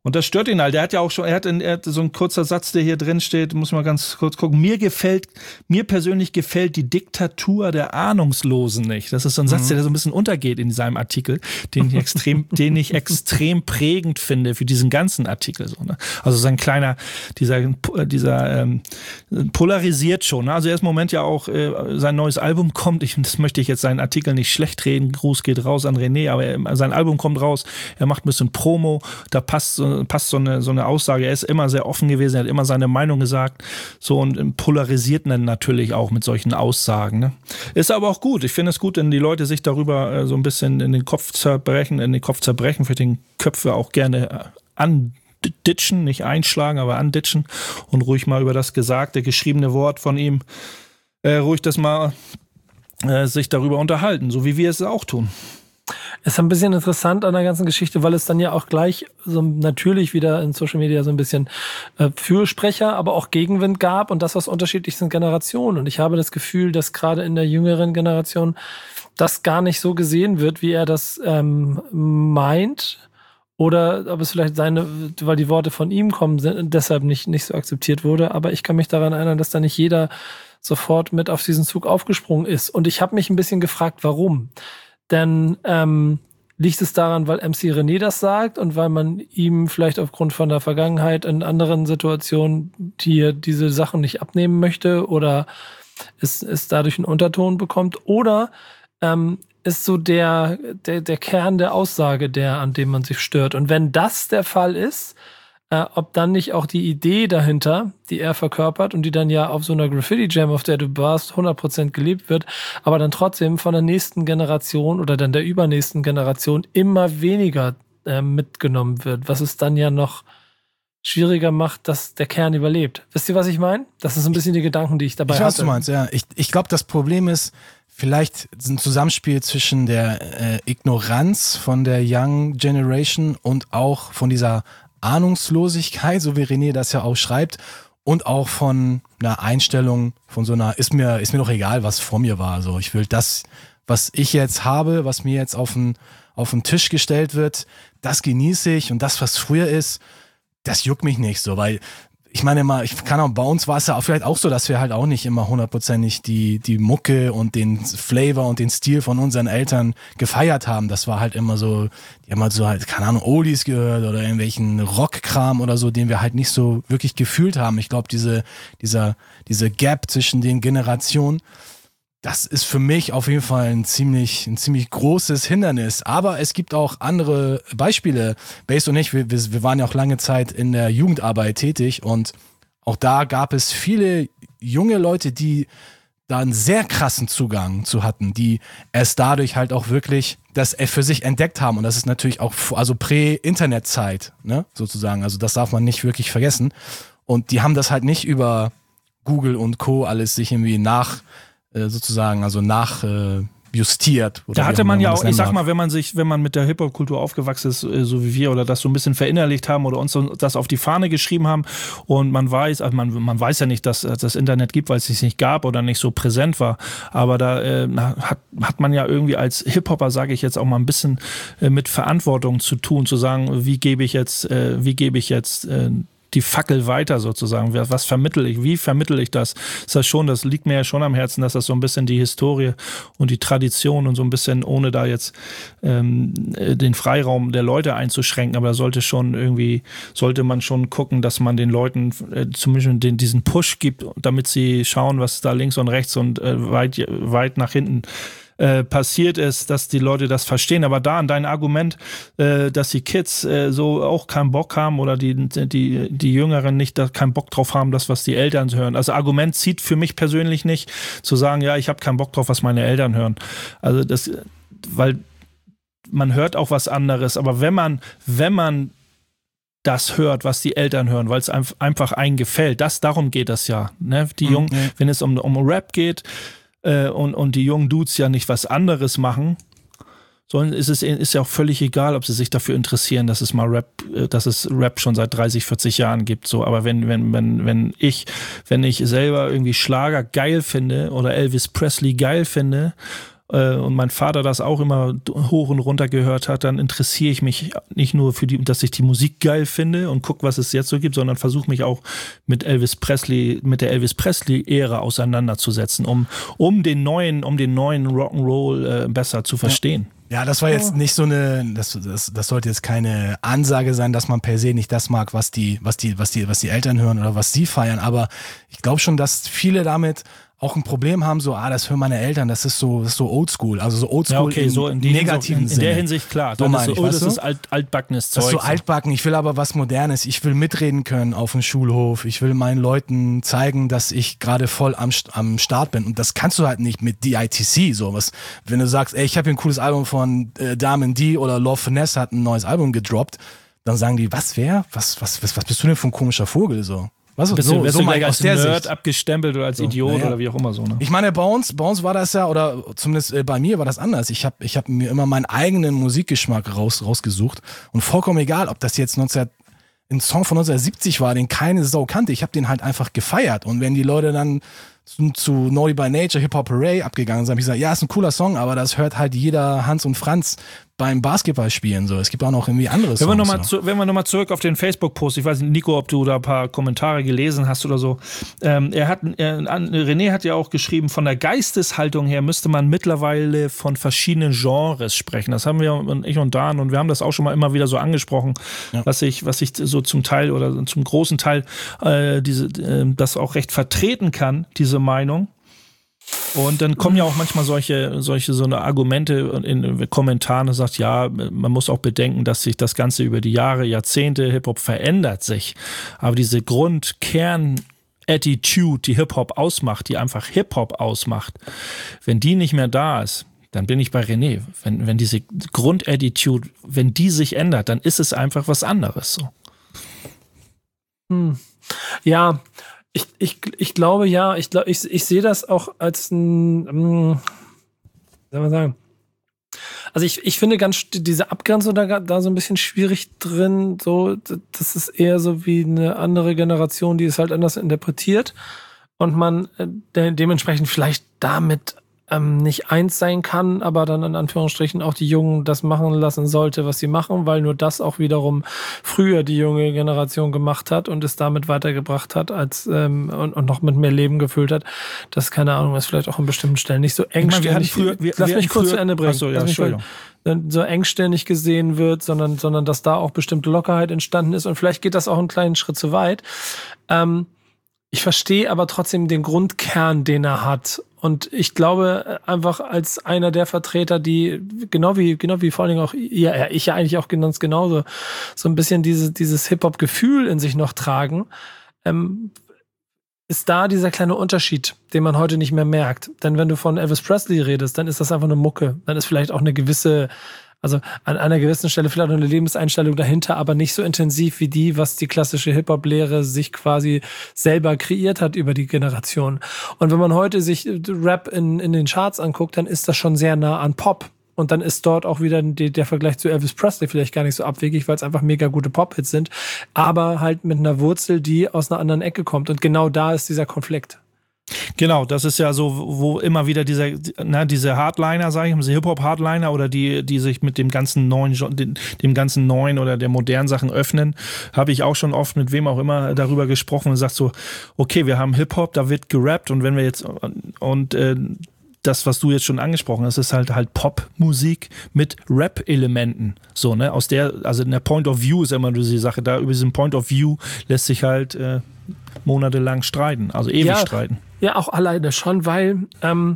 Und das stört ihn halt. Der hat ja auch schon, er hat, in, er hat so ein kurzer Satz, der hier drin steht, muss man ganz kurz gucken. Mir gefällt, mir persönlich gefällt die Diktatur der Ahnungslosen nicht. Das ist so ein Satz, mhm. der so ein bisschen untergeht in seinem Artikel, den ich extrem, den ich extrem prägend finde für diesen ganzen Artikel. So, ne? Also sein kleiner, dieser, dieser ähm, polarisiert schon. Ne? Also er ist im Moment ja auch, äh, sein neues Album kommt. Ich, das möchte ich jetzt seinen Artikel nicht schlecht reden. Gruß geht raus an René, aber er, sein Album kommt raus. Er macht ein bisschen Promo. Da passt so passt so eine, so eine Aussage. Er ist immer sehr offen gewesen, er hat immer seine Meinung gesagt. So und polarisiert dann natürlich auch mit solchen Aussagen. Ne? Ist aber auch gut. Ich finde es gut, wenn die Leute sich darüber äh, so ein bisschen in den Kopf zerbrechen, in den Kopf zerbrechen, für den Köpfe auch gerne äh, anditschen, nicht einschlagen, aber anditschen und ruhig mal über das gesagte, geschriebene Wort von ihm, äh, ruhig das mal äh, sich darüber unterhalten, so wie wir es auch tun. Es ist ein bisschen interessant an der ganzen Geschichte, weil es dann ja auch gleich so natürlich wieder in Social Media so ein bisschen äh, Fürsprecher, aber auch Gegenwind gab und das aus unterschiedlichsten Generationen. Und ich habe das Gefühl, dass gerade in der jüngeren Generation das gar nicht so gesehen wird, wie er das ähm, meint. Oder ob es vielleicht seine, weil die Worte von ihm kommen, sind, deshalb nicht, nicht so akzeptiert wurde. Aber ich kann mich daran erinnern, dass da nicht jeder sofort mit auf diesen Zug aufgesprungen ist. Und ich habe mich ein bisschen gefragt, warum. Denn ähm, liegt es daran, weil M C René das sagt und weil man ihm vielleicht aufgrund von der Vergangenheit in anderen Situationen die diese Sachen nicht abnehmen möchte oder es, es dadurch einen Unterton bekommt? Oder ähm, ist so der, der, der Kern der Aussage der, an dem man sich stört? Und wenn das der Fall ist, Äh, ob dann nicht auch die Idee dahinter, die er verkörpert und die dann ja auf so einer Graffiti-Jam, auf der du warst, hundert Prozent gelebt wird, aber dann trotzdem von der nächsten Generation oder dann der übernächsten Generation immer weniger äh, mitgenommen wird, was es dann ja noch schwieriger macht, dass der Kern überlebt. Wisst ihr, was ich meine? Das ist ein bisschen die Gedanken, die ich dabei habe. Ich weiß, was du meinst, ja. Ich, ich glaube, das Problem ist vielleicht ein Zusammenspiel zwischen der äh, Ignoranz von der Young Generation und auch von dieser Ahnungslosigkeit, so wie René das ja auch schreibt, und auch von einer Einstellung, von so einer, ist mir, ist mir doch egal, was vor mir war. Also ich will das, was ich jetzt habe, was mir jetzt auf den, auf den Tisch gestellt wird, das genieße ich und das, was früher ist, das juckt mich nicht so, weil ich meine mal, ich kann auch, bei uns war es ja auch vielleicht auch so, dass wir halt auch nicht immer hundertprozentig die, die Mucke und den Flavor und den Stil von unseren Eltern gefeiert haben. Das war halt immer so, die haben halt so halt, keine Ahnung, Oldies gehört oder irgendwelchen Rockkram oder so, den wir halt nicht so wirklich gefühlt haben. Ich glaube, diese, dieser, diese Gap zwischen den Generationen, das ist für mich auf jeden Fall ein ziemlich, ein ziemlich großes Hindernis. Aber es gibt auch andere Beispiele. Base und ich, wir, wir waren ja auch lange Zeit in der Jugendarbeit tätig und auch da gab es viele junge Leute, die da einen sehr krassen Zugang zu hatten, die erst dadurch halt auch wirklich das für sich entdeckt haben. Und das ist natürlich auch, also Prä-Internet-Zeit, ne, sozusagen. Also das darf man nicht wirklich vergessen. Und die haben das halt nicht über Google und Co. alles sich irgendwie nach sozusagen, also nach äh, justiert. Oder da hatte man ja auch, ich sag mal, wenn man sich, wenn man mit der Hip-Hop-Kultur aufgewachsen ist, so wie wir, oder das so ein bisschen verinnerlicht haben oder uns das auf die Fahne geschrieben haben und man weiß, also man, man weiß ja nicht, dass es das Internet gibt, weil es sich nicht gab oder nicht so präsent war, aber da äh, hat, hat man ja irgendwie als Hip-Hopper, sage ich jetzt, auch mal ein bisschen äh, mit Verantwortung zu tun, zu sagen, wie gebe ich jetzt, äh, wie gebe ich jetzt äh, die Fackel weiter sozusagen. Was vermittle ich? Wie vermittle ich das? Ist das schon, das liegt mir ja schon am Herzen, dass das so ein bisschen die Historie und die Tradition und so ein bisschen, ohne da jetzt ähm, den Freiraum der Leute einzuschränken, aber da sollte schon irgendwie, sollte man schon gucken, dass man den Leuten äh, zumindest den, diesen Push gibt, damit sie schauen, was da links und rechts und äh, weit, weit nach hinten passiert ist, dass die Leute das verstehen. Aber da an dein Argument, äh, dass die Kids äh, so auch keinen Bock haben oder die, die, die Jüngeren nicht da keinen Bock drauf haben, das, was die Eltern hören. Also Argument zieht für mich persönlich nicht, zu sagen, ja, ich habe keinen Bock drauf, was meine Eltern hören. Also das, weil man hört auch was anderes, aber wenn man, wenn man das hört, was die Eltern hören, weil es einfach einen gefällt, das, darum geht das ja. Ne? Die Jungen, mhm. wenn es um, um Rap geht, Und, und die jungen Dudes ja nicht was anderes machen, sondern ist es ist ja auch völlig egal, ob sie sich dafür interessieren, dass es mal Rap, dass es Rap schon seit dreißig, vierzig Jahren gibt. So, aber wenn, wenn, wenn, wenn ich, wenn ich selber irgendwie Schlager geil finde oder Elvis Presley geil finde äh, und mein Vater das auch immer hoch und runter gehört hat, dann interessiere ich mich nicht nur für die, dass ich die Musik geil finde und gucke, was es jetzt so gibt, sondern versuche mich auch mit Elvis Presley, mit der Elvis Presley-Ära auseinanderzusetzen, um, um den neuen, um den neuen Rock'n'Roll äh, besser zu verstehen. Ja. Ja, das war jetzt nicht so eine, das, das, das sollte jetzt keine Ansage sein, dass man per se nicht das mag, was die, was die, was die, was die Eltern hören oder was sie feiern. Aber ich glaube schon, dass viele damit auch ein Problem haben, so, ah, das hören meine Eltern, das ist so, das ist so oldschool, also so oldschool ja, okay, im so in negativen in, Sinne. In der Hinsicht, klar. So dann meine ist so, ich, oh, das weißt ist alt, altbackenes Zeug. Das ist so altbacken, ich will aber was Modernes, ich will mitreden können auf dem Schulhof, ich will meinen Leuten zeigen, dass ich gerade voll am, am Start bin und das kannst du halt nicht mit D I T C, so was, wenn du sagst, ey, ich habe hier ein cooles Album von äh, Diamond D oder Love Finesse hat ein neues Album gedroppt, dann sagen die, was, wer? Was, was, was, was bist du denn für ein komischer Vogel, so? Was, bist so, du, bist so du gleich aus als der Nerd Sicht abgestempelt oder als so, Idiot ja. oder wie auch immer so, ne? Ich meine, bei uns, bei uns war das ja, oder zumindest bei mir war das anders. Ich habe ich hab mir immer meinen eigenen Musikgeschmack raus, rausgesucht und vollkommen egal, ob das jetzt neunzehn, ein Song von neunzehnhundertsiebzig war, den keine Sau kannte. Ich habe den halt einfach gefeiert und wenn die Leute dann zu, zu Naughty by Nature, Hip Hop Hooray abgegangen sind, habe ich gesagt, ja, ist ein cooler Song, aber das hört halt jeder Hans und Franz beim Basketballspielen so. Es gibt auch noch irgendwie andere Songs. Wenn wir nochmal so. zu, wenn wir noch mal zurück auf den Facebook-Post, ich weiß nicht, Nico, ob du da ein paar Kommentare gelesen hast oder so. Ähm, er hat, er, René hat ja auch geschrieben, von der Geisteshaltung her müsste man mittlerweile von verschiedenen Genres sprechen. Das haben wir, und ich und Dan, und wir haben das auch schon mal immer wieder so angesprochen, ja. was ich, was ich so zum Teil oder zum großen Teil äh, diese, äh, das auch recht vertreten kann, diese Meinung. Und dann kommen ja auch manchmal solche, solche so eine Argumente in Kommentaren und sagt, ja, man muss auch bedenken, dass sich das Ganze über die Jahre, Jahrzehnte Hip-Hop verändert sich. Aber diese Grundkern-Attitude, die Hip-Hop ausmacht, die einfach Hip-Hop ausmacht, wenn die nicht mehr da ist, dann bin ich bei René. Wenn, wenn diese Grundattitude, wenn die sich ändert, dann ist es einfach was anderes. So. Hm. Ja, Ich, ich, ich glaube, ja, ich, glaub, ich, ich sehe das auch als ein, ähm, wie soll man sagen, also ich, ich finde ganz diese Abgrenzung da, da so ein bisschen schwierig drin, so, das ist eher so wie eine andere Generation, die es halt anders interpretiert und man de- dementsprechend vielleicht damit ähm, nicht eins sein kann, aber dann in Anführungsstrichen auch die Jungen das machen lassen sollte, was sie machen, weil nur das auch wiederum früher die junge Generation gemacht hat und es damit weitergebracht hat als ähm, und, und noch mit mehr Leben gefüllt hat. Das, keine Ahnung, ist vielleicht auch an bestimmten Stellen nicht so engstirnig. Lass mich kurz zu Ende bringen. Achso, ja, Entschuldigung. So engstirnig gesehen wird, sondern, sondern dass da auch bestimmte Lockerheit entstanden ist und vielleicht geht das auch einen kleinen Schritt zu weit. Ähm, ich verstehe aber trotzdem den Grundkern, den er hat. Und ich glaube einfach als einer der Vertreter, die genau wie genau wie vor allen Dingen auch ihr, ja, ich ja eigentlich auch ganz genauso so ein bisschen diese, dieses Hip-Hop-Gefühl in sich noch tragen, ähm, ist da dieser kleine Unterschied, den man heute nicht mehr merkt. Denn wenn du von Elvis Presley redest, dann ist das einfach eine Mucke. Dann ist vielleicht auch eine gewisse, also an einer gewissen Stelle vielleicht noch eine Lebenseinstellung dahinter, aber nicht so intensiv wie die, was die klassische Hip-Hop-Lehre sich quasi selber kreiert hat über die Generation. Und wenn man heute sich Rap in, in den Charts anguckt, dann ist das schon sehr nah an Pop. Und dann ist dort auch wieder die, der Vergleich zu Elvis Presley vielleicht gar nicht so abwegig, weil es einfach mega gute Pop-Hits sind, aber halt mit einer Wurzel, die aus einer anderen Ecke kommt. Und genau da ist dieser Konflikt. Genau, das ist ja so, wo immer wieder dieser, na, diese Hardliner, sage ich mal, diese Hip-Hop-Hardliner oder die, die sich mit dem ganzen neuen, dem, dem ganzen neuen oder der modernen Sachen öffnen, habe ich auch schon oft mit wem auch immer darüber gesprochen und sagt so, okay, wir haben Hip-Hop, da wird gerappt und wenn wir jetzt, und äh, das, was du jetzt schon angesprochen hast, ist halt halt Popmusik mit Rap-Elementen. So, ne, aus der, also in der Point of View ist immer diese Sache, da über diesen Point of View lässt sich halt äh, monatelang streiten, also ewig ja, streiten. Ja, auch alleine schon, weil ähm,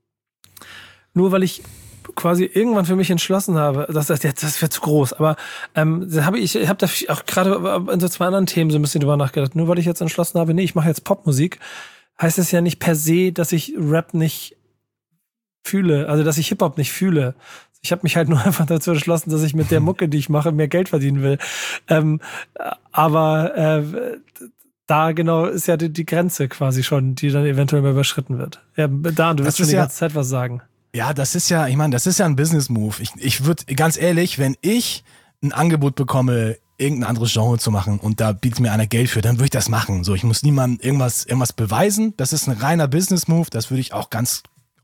nur weil ich quasi irgendwann für mich entschlossen habe, dass das jetzt das wird zu groß, aber ähm, habe ich, ich habe da auch gerade in so zwei anderen Themen so ein bisschen drüber nachgedacht. Nur weil ich jetzt entschlossen habe, nee, ich mache jetzt Popmusik, heißt es ja nicht per se, dass ich Rap nicht fühle, also dass ich Hip-Hop nicht fühle. Ich habe mich halt nur einfach dazu entschlossen, dass ich mit der Mucke, die ich mache, mehr Geld verdienen will. Ähm, aber äh, da genau ist ja die, die Grenze quasi schon, die dann eventuell mal überschritten wird. Ja, da, du wirst schon die ja, ganze Zeit was sagen. Ja, das ist ja, ich meine, das ist ja ein Business-Move. Ich, ich würde, ganz ehrlich, wenn ich ein Angebot bekomme, irgendein anderes Genre zu machen und da bietet mir einer Geld für, dann würde ich das machen. So, ich muss niemandem irgendwas, irgendwas beweisen. Das ist ein reiner Business-Move, das würde ich auch ganz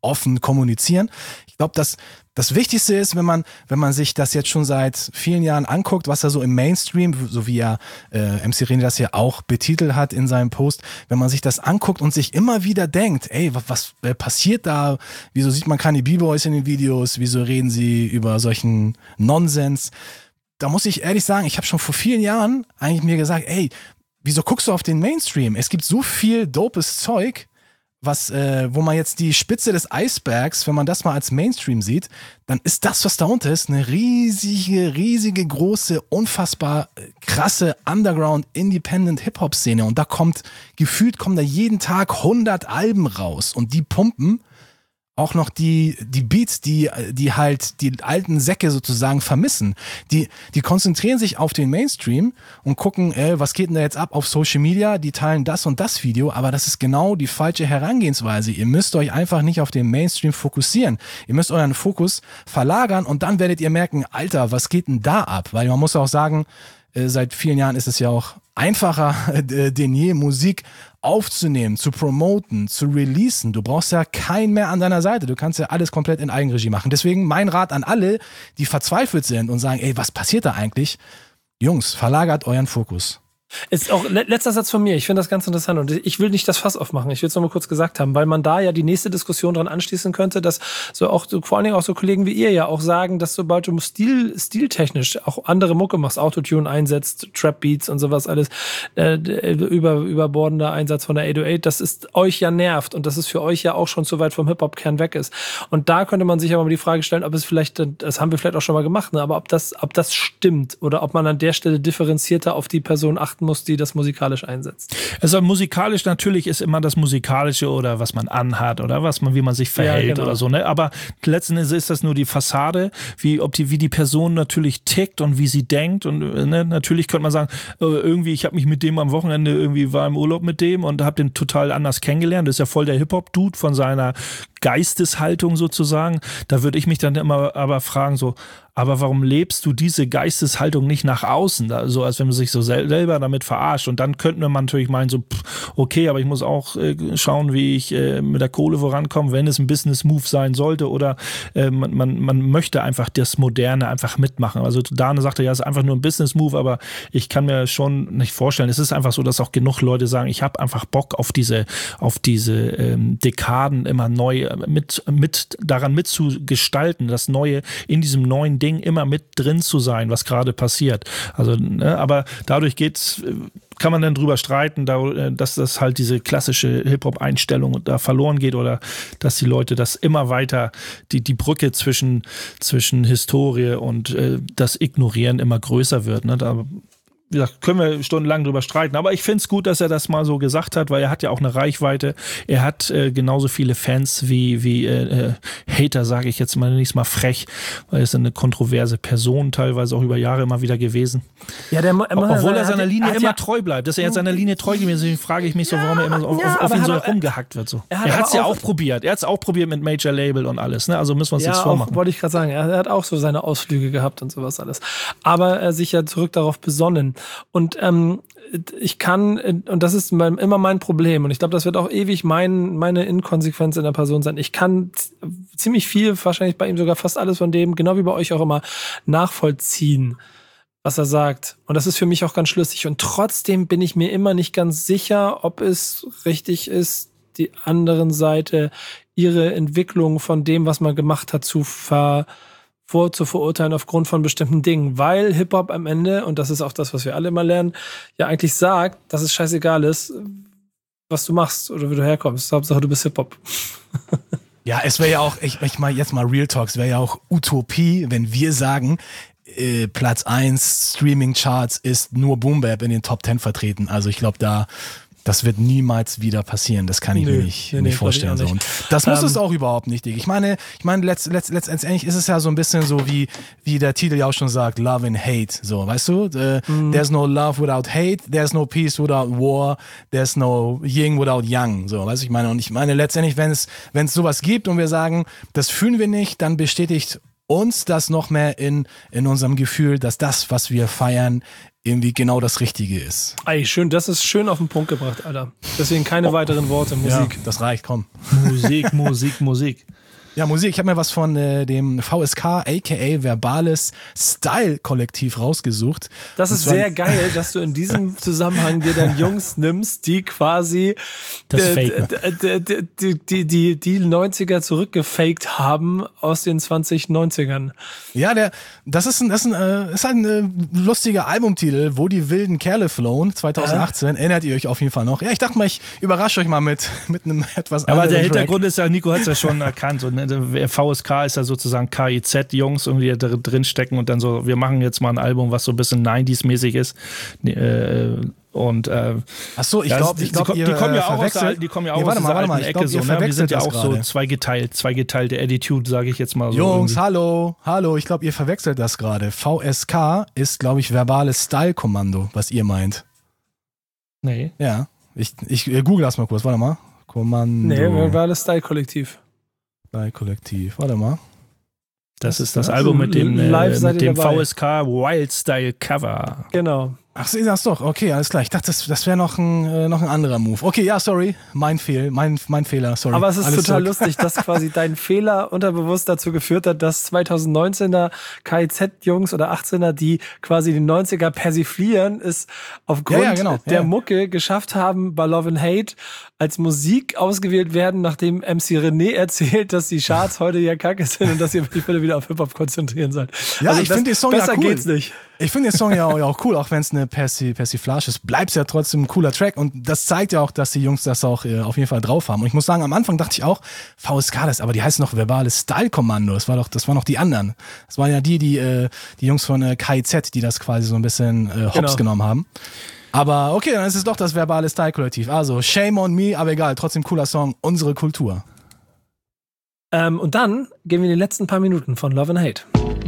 offen kommunizieren. Ich glaube, dass das Wichtigste ist, wenn man, wenn man sich das jetzt schon seit vielen Jahren anguckt, was er so im Mainstream, so wie er äh, M C René das ja auch betitelt hat in seinem Post, wenn man sich das anguckt und sich immer wieder denkt, ey, was, was äh, passiert da? Wieso sieht man keine B-Boys in den Videos? Wieso reden sie über solchen Nonsens? Da muss ich ehrlich sagen, ich habe schon vor vielen Jahren eigentlich mir gesagt, ey, wieso guckst du auf den Mainstream? Es gibt so viel dopes Zeug, was, äh, wo man jetzt die Spitze des Eisbergs, wenn man das mal als Mainstream sieht, dann ist das, was da unter ist, eine riesige, riesige, große, unfassbar krasse Underground-Independent-Hip-Hop-Szene. Und da kommt, gefühlt kommen da jeden Tag hundert Alben raus und die pumpen auch noch die, die Beats, die, die halt die alten Säcke sozusagen vermissen. Die, die konzentrieren sich auf den Mainstream und gucken, ey, was geht denn da jetzt ab auf Social Media? Die teilen das und das Video, aber das ist genau die falsche Herangehensweise. Ihr müsst euch einfach nicht auf den Mainstream fokussieren. Ihr müsst euren Fokus verlagern und dann werdet ihr merken, Alter, was geht denn da ab? Weil man muss auch sagen, seit vielen Jahren ist es ja auch einfacher denn je, Musik aufzunehmen, zu promoten, zu releasen. Du brauchst ja keinen mehr an deiner Seite. Du kannst ja alles komplett in Eigenregie machen. Deswegen mein Rat an alle, die verzweifelt sind und sagen, ey, was passiert da eigentlich? Jungs, verlagert euren Fokus. Ist auch letzter Satz von mir. Ich finde das ganz interessant und ich will nicht das Fass aufmachen. Ich will es noch mal kurz gesagt haben, weil man da ja die nächste Diskussion dran anschließen könnte, dass so auch so, vor allen Dingen auch so Kollegen wie ihr ja auch sagen, dass sobald du Stil, stiltechnisch auch andere Mucke machst, Autotune einsetzt, Trap Beats und sowas alles, äh, über überbordender Einsatz von der acht null acht, das ist euch ja nervt und das ist für euch ja auch schon zu weit vom Hip-Hop-Kern weg ist. Und da könnte man sich aber mal die Frage stellen, ob es vielleicht, das haben wir vielleicht auch schon mal gemacht, ne, aber ob das, ob das stimmt oder ob man an der Stelle differenzierter auf die Person achten muss, die das musikalisch einsetzt. Also musikalisch natürlich ist immer das Musikalische oder was man anhat oder was man, wie man sich verhält, ja, genau, oder so, ne? Aber letzten Endes ist das nur die Fassade, wie ob die, wie die Person natürlich tickt und wie sie denkt und ne? Natürlich könnte man sagen, irgendwie, ich habe mich mit dem am Wochenende irgendwie war im Urlaub mit dem und habe den total anders kennengelernt. Das ist ja voll der Hip-Hop-Dude von seiner Geisteshaltung sozusagen. Da würde ich mich dann immer aber fragen so, aber warum lebst du diese Geisteshaltung nicht nach außen? Da, so als wenn man sich so sel- selber damit verarscht. Und dann könnte man natürlich meinen, so, pff, okay, aber ich muss auch äh, schauen, wie ich äh, mit der Kohle vorankomme, wenn es ein Business-Move sein sollte. Oder äh, man, man, man möchte einfach das Moderne einfach mitmachen. Also Dane sagte, ja, es ist einfach nur ein Business-Move, aber ich kann mir schon nicht vorstellen. Es ist einfach so, dass auch genug Leute sagen, ich habe einfach Bock auf diese, auf diese ähm, Dekaden immer neu mit, mit daran mitzugestalten, das Neue in diesem neuen Ding immer mit drin zu sein, was gerade passiert. Also, ne, aber dadurch geht's, kann man dann drüber streiten, da, dass das halt diese klassische Hip-Hop-Einstellung da verloren geht oder dass die Leute das immer weiter, die, die Brücke zwischen, zwischen Historie und äh, das Ignorieren immer größer wird. Ne? Da, wie gesagt, können wir stundenlang drüber streiten. Aber ich finde es gut, dass er das mal so gesagt hat, weil er hat ja auch eine Reichweite. Er hat äh, genauso viele Fans wie, wie äh, Hater, sage ich jetzt mal, nicht mal frech, weil er ist eine kontroverse Person, teilweise auch über Jahre immer wieder gewesen. Ja, der, er Obwohl er seiner Linie hat immer ja, treu bleibt. Dass er jetzt seiner Linie treu gewesen ist, frage ich mich so, warum er immer so auf, ja, auf, auf ihn so hat, rumgehackt wird. So. Er hat es ja auch, auch probiert. Er hat es auch probiert mit Major Label und alles. Ne? Also müssen wir uns ja, nichts vormachen. Auch, wollte ich gerade sagen. Er hat auch so seine Ausflüge gehabt und sowas alles. Aber er sich ja zurück darauf besonnen. Und ähm, ich kann, und das ist mein, immer mein Problem, und ich glaube, das wird auch ewig mein, meine Inkonsequenz in der Person sein. Ich kann ziemlich viel, wahrscheinlich bei ihm sogar fast alles von dem, genau wie bei euch auch immer, nachvollziehen, was er sagt. Und das ist für mich auch ganz schlüssig. Und trotzdem bin ich mir immer nicht ganz sicher, ob es richtig ist, die anderen Seite, ihre Entwicklung von dem, was man gemacht hat, zu ver vor zu verurteilen aufgrund von bestimmten Dingen, weil Hip-Hop am Ende, und das ist auch das, was wir alle immer lernen, ja eigentlich sagt, dass es scheißegal ist, was du machst oder wie du herkommst. Hauptsache, du bist Hip-Hop. Ja, es wäre ja auch, ich, ich mal jetzt mal Real Talks, wäre ja auch Utopie, wenn wir sagen, äh, Platz eins Streaming-Charts ist nur Boom Bap in den Top zehn vertreten. Also ich glaube, da das wird niemals wieder passieren. Das kann ich nee, mir nicht, nee, nicht nee, vorstellen. nicht. So. Und das muss ähm, es auch überhaupt nicht, Digga. Ich meine, ich meine, letzt, letzt, letztendlich ist es ja so ein bisschen so, wie, wie der Titel ja auch schon sagt, Love and Hate. So, weißt du? Uh, mm. There's no love without hate, there's no peace without war, there's no yin without yang. So, weißt du, ich meine, und ich meine, letztendlich, wenn es, wenn es sowas gibt und wir sagen, das fühlen wir nicht, dann bestätigt uns das noch mehr in, in unserem Gefühl, dass das, was wir feiern, irgendwie genau das Richtige ist. Ey, schön, das ist schön auf den Punkt gebracht, Alter. Deswegen keine oh. weiteren Worte, Musik. Ja, das reicht, komm. Musik, Musik, Musik. Ja, Musik. Ich habe mir was von äh, dem V S K, aka Verbales Style Kollektiv rausgesucht. Das ist sehr geil, dass du in diesem Zusammenhang dir dann Jungs nimmst, die quasi das äh, Faken. d- d- die, die, die, die neunziger zurückgefaked haben aus den zwanzig neunzigern. Ja, der, das ist ein, das ist ein, äh, ist ein äh, lustiger Albumtitel, Wo die wilden Kerle flown, zwanzig achtzehn. Ja. Erinnert ihr euch auf jeden Fall noch? Ja, ich dachte mal, ich überrasche euch mal mit, mit einem etwas Aber anderen der Track. Hintergrund ist ja, Nico hat es ja schon erkannt. Und der V S K ist ja sozusagen K I Z-Jungs, irgendwie da drin stecken und dann so, wir machen jetzt mal ein Album, was so ein bisschen neunziger-mäßig ist. Äh, und äh, Ach so, ich ja, glaube, die, ich glaube, die, ihr die kommen ja äh, auch aus der, verwechselt. die kommen ja auch Nee, aus warte mal, dieser warte mal, alten ich Ecke glaube, so, ihr ne? Wir verwechselt sind ja das auch so gerade. zweigeteilt, zweigeteilte Attitude, sage ich jetzt mal so. Jungs, irgendwie. hallo, hallo, ich glaube, ihr verwechselt das gerade. V S K ist, glaube ich, Verbales Style Kommando, was ihr meint. Nee. Ja, ich, ich äh, google das mal kurz, warte mal. Kommando. Nee, Verbales Style Kollektiv. Style Kollektiv, warte mal. Das ist das Album mit dem, äh, Live seid mit ihr dem dabei. V S K Wild Style Cover. Genau. Ach, seht ihr das doch? Okay, alles klar. Ich dachte, das, das wäre noch ein, äh, noch ein anderer Move. Okay, ja, sorry. Mein Fehl, mein, mein Fehler, sorry. Aber es ist Alles total zurück. lustig, dass quasi dein Fehler unterbewusst dazu geführt hat, dass zwanzig neunzehner K I Z-Jungs oder achtzehner, die quasi die neunziger persiflieren, es aufgrund Ja, ja, genau. der Ja. Mucke geschafft haben, bei Love and Hate als Musik ausgewählt werden, nachdem M C René erzählt, dass die Charts heute ja kacke sind und dass ihr euch bitte wieder auf Hip-Hop konzentrieren sollt. Ja, Also ich das- finde den Song ja besser cool. geht's nicht. Ich finde den Song ja auch, ja auch cool, auch wenn es eine Persi- Persiflage ist, bleibt es ja trotzdem ein cooler Track und das zeigt ja auch, dass die Jungs das auch äh, auf jeden Fall drauf haben. Und ich muss sagen, am Anfang dachte ich auch, V S K das, aber die heißen noch Verbales Style Kommando. Das war doch, das waren noch die anderen. Das waren ja die, die, äh, die Jungs von äh, K I Z, die das quasi so ein bisschen äh, hops Genau. genommen haben. Aber okay, dann ist es doch das Verbale Style Kollektiv. Also, shame on me, aber egal, trotzdem cooler Song, unsere Kultur. Ähm, und dann gehen wir in die letzten paar Minuten von Love and Hate.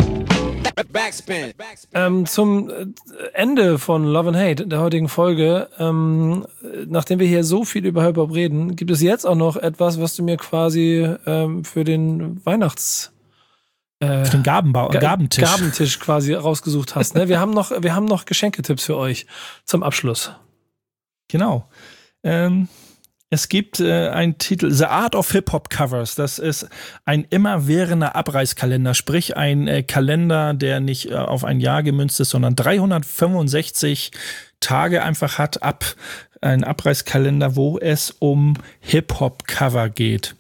Backspin. Ähm, zum äh, Ende von Love and Hate, der heutigen Folge, ähm, nachdem wir hier so viel über Hip-Hop reden, gibt es jetzt auch noch etwas, was du mir quasi ähm, für den Weihnachts... Äh, Den Gabenbau, Ga- Gabentisch. Gabentisch quasi rausgesucht hast. Ne? Wir haben noch, wir haben noch Geschenketipps für euch zum Abschluss. Genau. Ähm, es gibt äh, einen Titel, The Art of Hip-Hop Covers. Das ist ein immerwährender Abreißkalender, sprich ein äh, Kalender, der nicht äh, auf ein Jahr gemünzt ist, sondern dreihundertfünfundsechzig Tage einfach hat, ab ein Abreißkalender, wo es um Hip-Hop-Cover geht.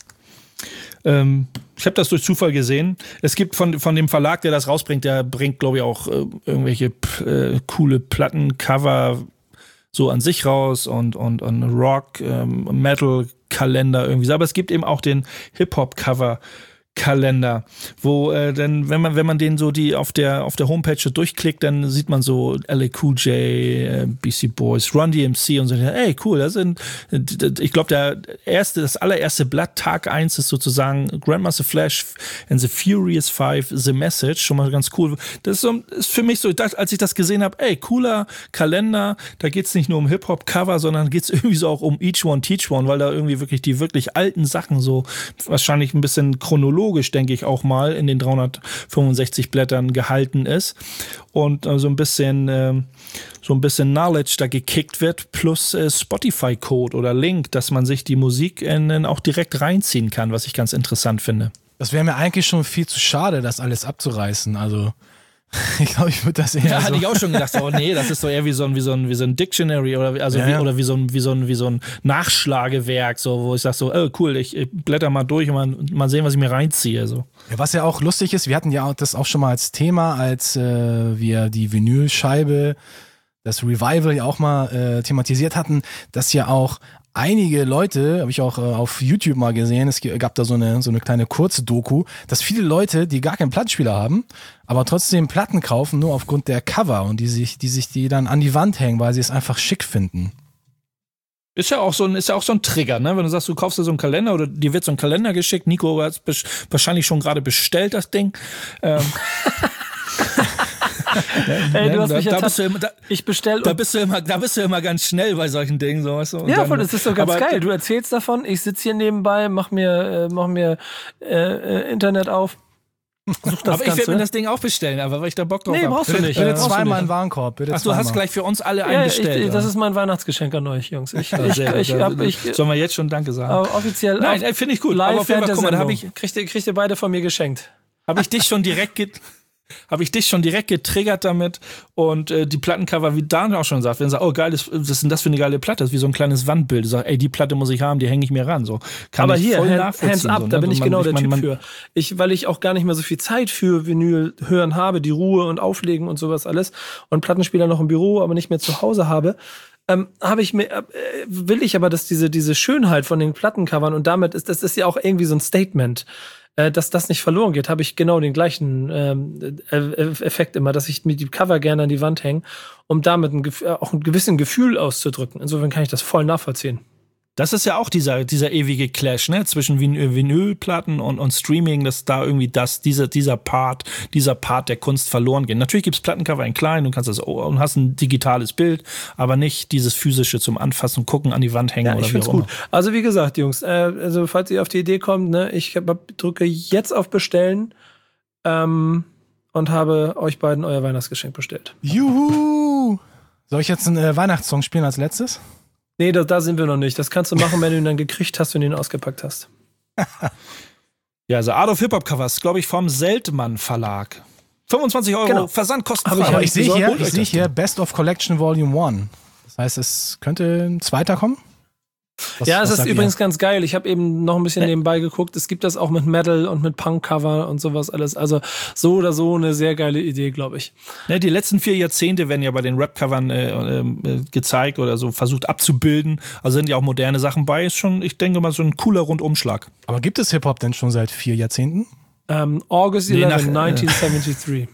Ähm, ich habe das durch Zufall gesehen. Es gibt von, von dem Verlag, der das rausbringt, der bringt, glaube ich, auch äh, irgendwelche äh, coole Plattencover so an sich raus und, und, und Rock, ähm, Metal-Kalender irgendwie. Aber es gibt eben auch den Hip-Hop-Cover Kalender, wo äh, dann, wenn man wenn man den so die auf der auf der Homepage so durchklickt, dann sieht man so L A Cool J, äh, B C Boys, Run D M C und so. Ey, cool, das sind, ich glaube, der erste, das allererste Blatt, Tag eins ist sozusagen Grandmaster Flash and the Furious Five, The Message, schon mal ganz cool. Das ist, so, ist für mich so, ich dachte, als ich das gesehen habe, ey, cooler Kalender, da geht's nicht nur um Hip-Hop-Cover, sondern geht's irgendwie so auch um Each One, Teach One, weil da irgendwie wirklich die wirklich alten Sachen so wahrscheinlich ein bisschen chronologisch, denke ich, auch mal in den dreihundertfünfundsechzig Blättern gehalten ist und äh, so ein bisschen äh, so ein bisschen Knowledge da gekickt wird, plus äh, Spotify-Code oder Link, dass man sich die Musik in, in auch direkt reinziehen kann, was ich ganz interessant finde. Das wäre mir eigentlich schon viel zu schade, das alles abzureißen. Also, ich glaube, ich würde das eher Ja, so... hatte ich auch schon gedacht, oh nee, das ist doch eher wie so ein, wie so ein, wie so ein Dictionary oder, also Ja, wie, ja. oder wie so ein, wie so ein, wie so ein Nachschlagewerk, so, wo ich sage so, oh cool, ich, ich blätter mal durch und mal, mal sehen, was ich mir reinziehe, so. Ja, was ja auch lustig ist, wir hatten ja auch das auch schon mal als Thema, als äh, wir die Vinylscheibe, das Revival ja auch mal äh, thematisiert hatten, dass ja auch einige Leute, habe ich auch äh, auf YouTube mal gesehen, es g- gab da so eine so eine kleine Kurzdoku, dass viele Leute, die gar keinen Plattenspieler haben, aber trotzdem Platten kaufen, nur aufgrund der Cover und die sich die sich die dann an die Wand hängen, weil sie es einfach schick finden. Ist ja auch so ein, ist ja auch so ein Trigger, ne? Wenn du sagst, du kaufst dir so einen Kalender oder dir wird so ein Kalender geschickt, Nico hat es wahrscheinlich schon gerade bestellt, das Ding. Ähm, Ey, du hast da, mich da jetzt bist du immer, da, Ich bestelle da bist du immer, da bist du immer ganz schnell bei solchen Dingen, so, weißt du? Und Ja, dann- voll, das ist doch ganz aber- geil. Du erzählst davon, ich sitze hier nebenbei, mach mir, äh, mach mir äh, äh, Internet auf Such das aber ich Ganze. werde mir das Ding auch bestellen, aber weil ich da Bock drauf Nee, habe. brauchst du nicht. Bitte Ja, brauchst du zweimal nicht. einen Warenkorb. Bitte Ach, du hast zweimal. gleich für uns alle einen Ja, bestellt. ich, ja. das ist mein Weihnachtsgeschenk an euch, Jungs. Ich, Ja, ich, sehr ich, gut. hab, ich, Sollen wir jetzt schon Danke sagen? aber offiziell Nein, auf- finde ich gut. live Aber auf jeden während Fall, der guck mal, da Sendung. habe ich, kriegt, ihr, kriegt ihr beide von mir geschenkt. hab ich dich schon direkt get habe ich dich schon direkt getriggert damit und äh, die Plattencover, wie Dan auch schon sagt, wenn er sagt, oh geil, das, was ist denn das für eine geile Platte? Das ist wie so ein kleines Wandbild. Sag, ey, die Platte muss ich haben, die hänge ich mir ran. So, kann Aber ich hier, voll Hand, nachvollziehen. Hands up, so, da ne? bin ich Man- genau der man- Typ man- für. Ich, weil ich auch gar nicht mehr so viel Zeit für Vinyl hören habe, die Ruhe und Auflegen und sowas alles und Plattenspieler noch im Büro, aber nicht mehr zu Hause habe. Ähm, habe ich mir, äh, will ich aber, dass diese, diese Schönheit von den Plattencovern und damit ist, das ist ja auch irgendwie so ein Statement, äh, dass das nicht verloren geht, habe ich genau den gleichen ähm, äh, Effekt immer, dass ich mir die Cover gerne an die Wand hänge, um damit ein, Gef- äh, auch ein gewissen Gefühl auszudrücken. Insofern kann ich das voll nachvollziehen. Das ist ja auch dieser, dieser ewige Clash, ne, zwischen Vin- Vinylplatten und, und Streaming, dass da irgendwie das, dieser, dieser Part, dieser Part der Kunst verloren geht. Natürlich gibt's Plattencover in klein, du kannst das, oh, und hast ein digitales Bild, aber nicht dieses physische zum Anfassen, gucken, an die Wand hängen Ja, oder ich wie find's auch gut. immer. Also wie gesagt, Jungs, äh, also falls ihr auf die Idee kommt, ne, ich hab, drücke jetzt auf Bestellen ähm, und habe euch beiden euer Weihnachtsgeschenk bestellt. Juhu! Soll ich jetzt einen äh, Weihnachtssong spielen als letztes? Nee, da, da sind wir noch nicht. Das kannst du machen, wenn du ihn dann gekriegt hast, wenn du ihn ausgepackt hast. Ja, also Art of Hip-Hop Covers, glaube ich, vom Seltmann Verlag. fünfundzwanzig Euro, Genau. Versandkostenfrei. Hab ich- Aber hab ich sehe besorgt. hier, Holt ich euch sehe das hier Best of Collection Volume One. Das heißt, es könnte ein zweiter kommen? Was- ja, was es ist sagt ihr? übrigens ganz geil. Ich habe eben noch ein bisschen nebenbei geguckt. Es gibt das auch mit Metal und mit Punk-Cover und sowas alles. Also so oder so eine sehr geile Idee, glaube ich. Ne, die letzten vier Jahrzehnte werden ja bei den Rap-Covern äh, äh, gezeigt oder so versucht abzubilden. Also sind ja auch moderne Sachen bei. Ist schon, ich denke mal, so ein cooler Rundumschlag. Aber gibt es Hip-Hop denn schon seit vier Jahrzehnten? Ähm, August Nee, elfth, nach- neunzehnhundertdreiundsiebzig.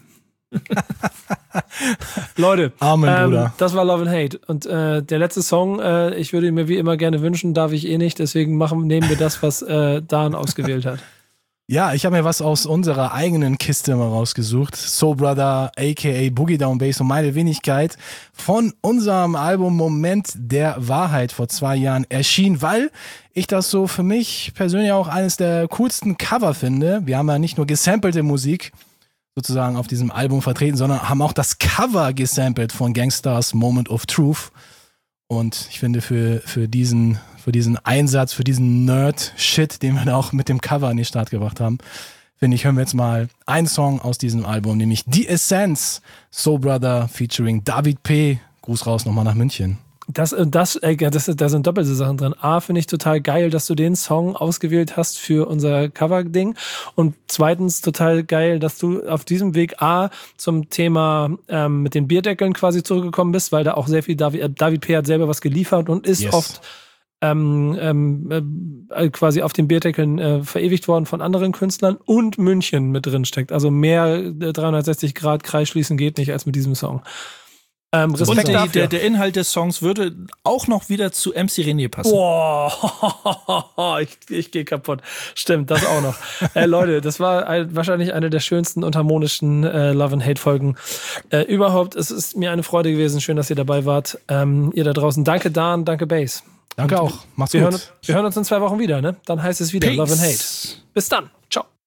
Leute, Amen, ähm, Bruder. das war Love and Hate. Und äh, der letzte Song, äh, ich würde ihn mir wie immer gerne wünschen, darf ich eh nicht. Deswegen machen, nehmen wir das, was äh, Dan ausgewählt hat. Ja, ich habe mir was aus unserer eigenen Kiste mal rausgesucht. Soul Brother, aka Boogie Down Bass und meine Wenigkeit von unserem Album Moment der Wahrheit vor zwei Jahren erschien, weil ich das so für mich persönlich auch eines der coolsten Cover finde. Wir haben ja nicht nur gesampelte Musik sozusagen auf diesem Album vertreten, sondern haben auch das Cover gesampelt von Gangstars Moment of Truth. Und ich finde, für, für, diesen, für diesen Einsatz, für diesen Nerd-Shit, den wir da auch mit dem Cover an den Start gebracht haben, finde ich, hören wir jetzt mal einen Song aus diesem Album, nämlich The Essence, Soul Brother featuring David P. Gruß raus nochmal nach München. Das, das, ey, das, da sind doppelte Sachen drin. A, finde ich total geil, dass du den Song ausgewählt hast für unser Cover-Ding. Und zweitens total geil, dass du auf diesem Weg A zum Thema ähm, mit den Bierdeckeln quasi zurückgekommen bist, weil da auch sehr viel David, äh, David P. hat selber was geliefert und ist Yes. oft ähm, ähm, äh, quasi auf den Bierdeckeln äh, verewigt worden von anderen Künstlern und München mit drin steckt. Also mehr äh, dreihundertsechzig Grad Kreis schließen geht nicht als mit diesem Song. Ähm, Und Respekt die, dafür. der, der Inhalt des Songs würde auch noch wieder zu M C René passen. Boah, ich, ich gehe kaputt. Stimmt, das auch noch. äh, Leute, das war ein, wahrscheinlich eine der schönsten und harmonischen äh, Love and Hate Folgen äh, überhaupt. Es ist mir eine Freude gewesen. Schön, dass ihr dabei wart. Ähm, ihr da draußen. Danke Dan, danke Bass. Danke auch. Mach's Wir gut. hören, wir hören uns in zwei Wochen wieder, ne? Dann heißt es wieder Peace. Love and Hate. Bis dann. Ciao.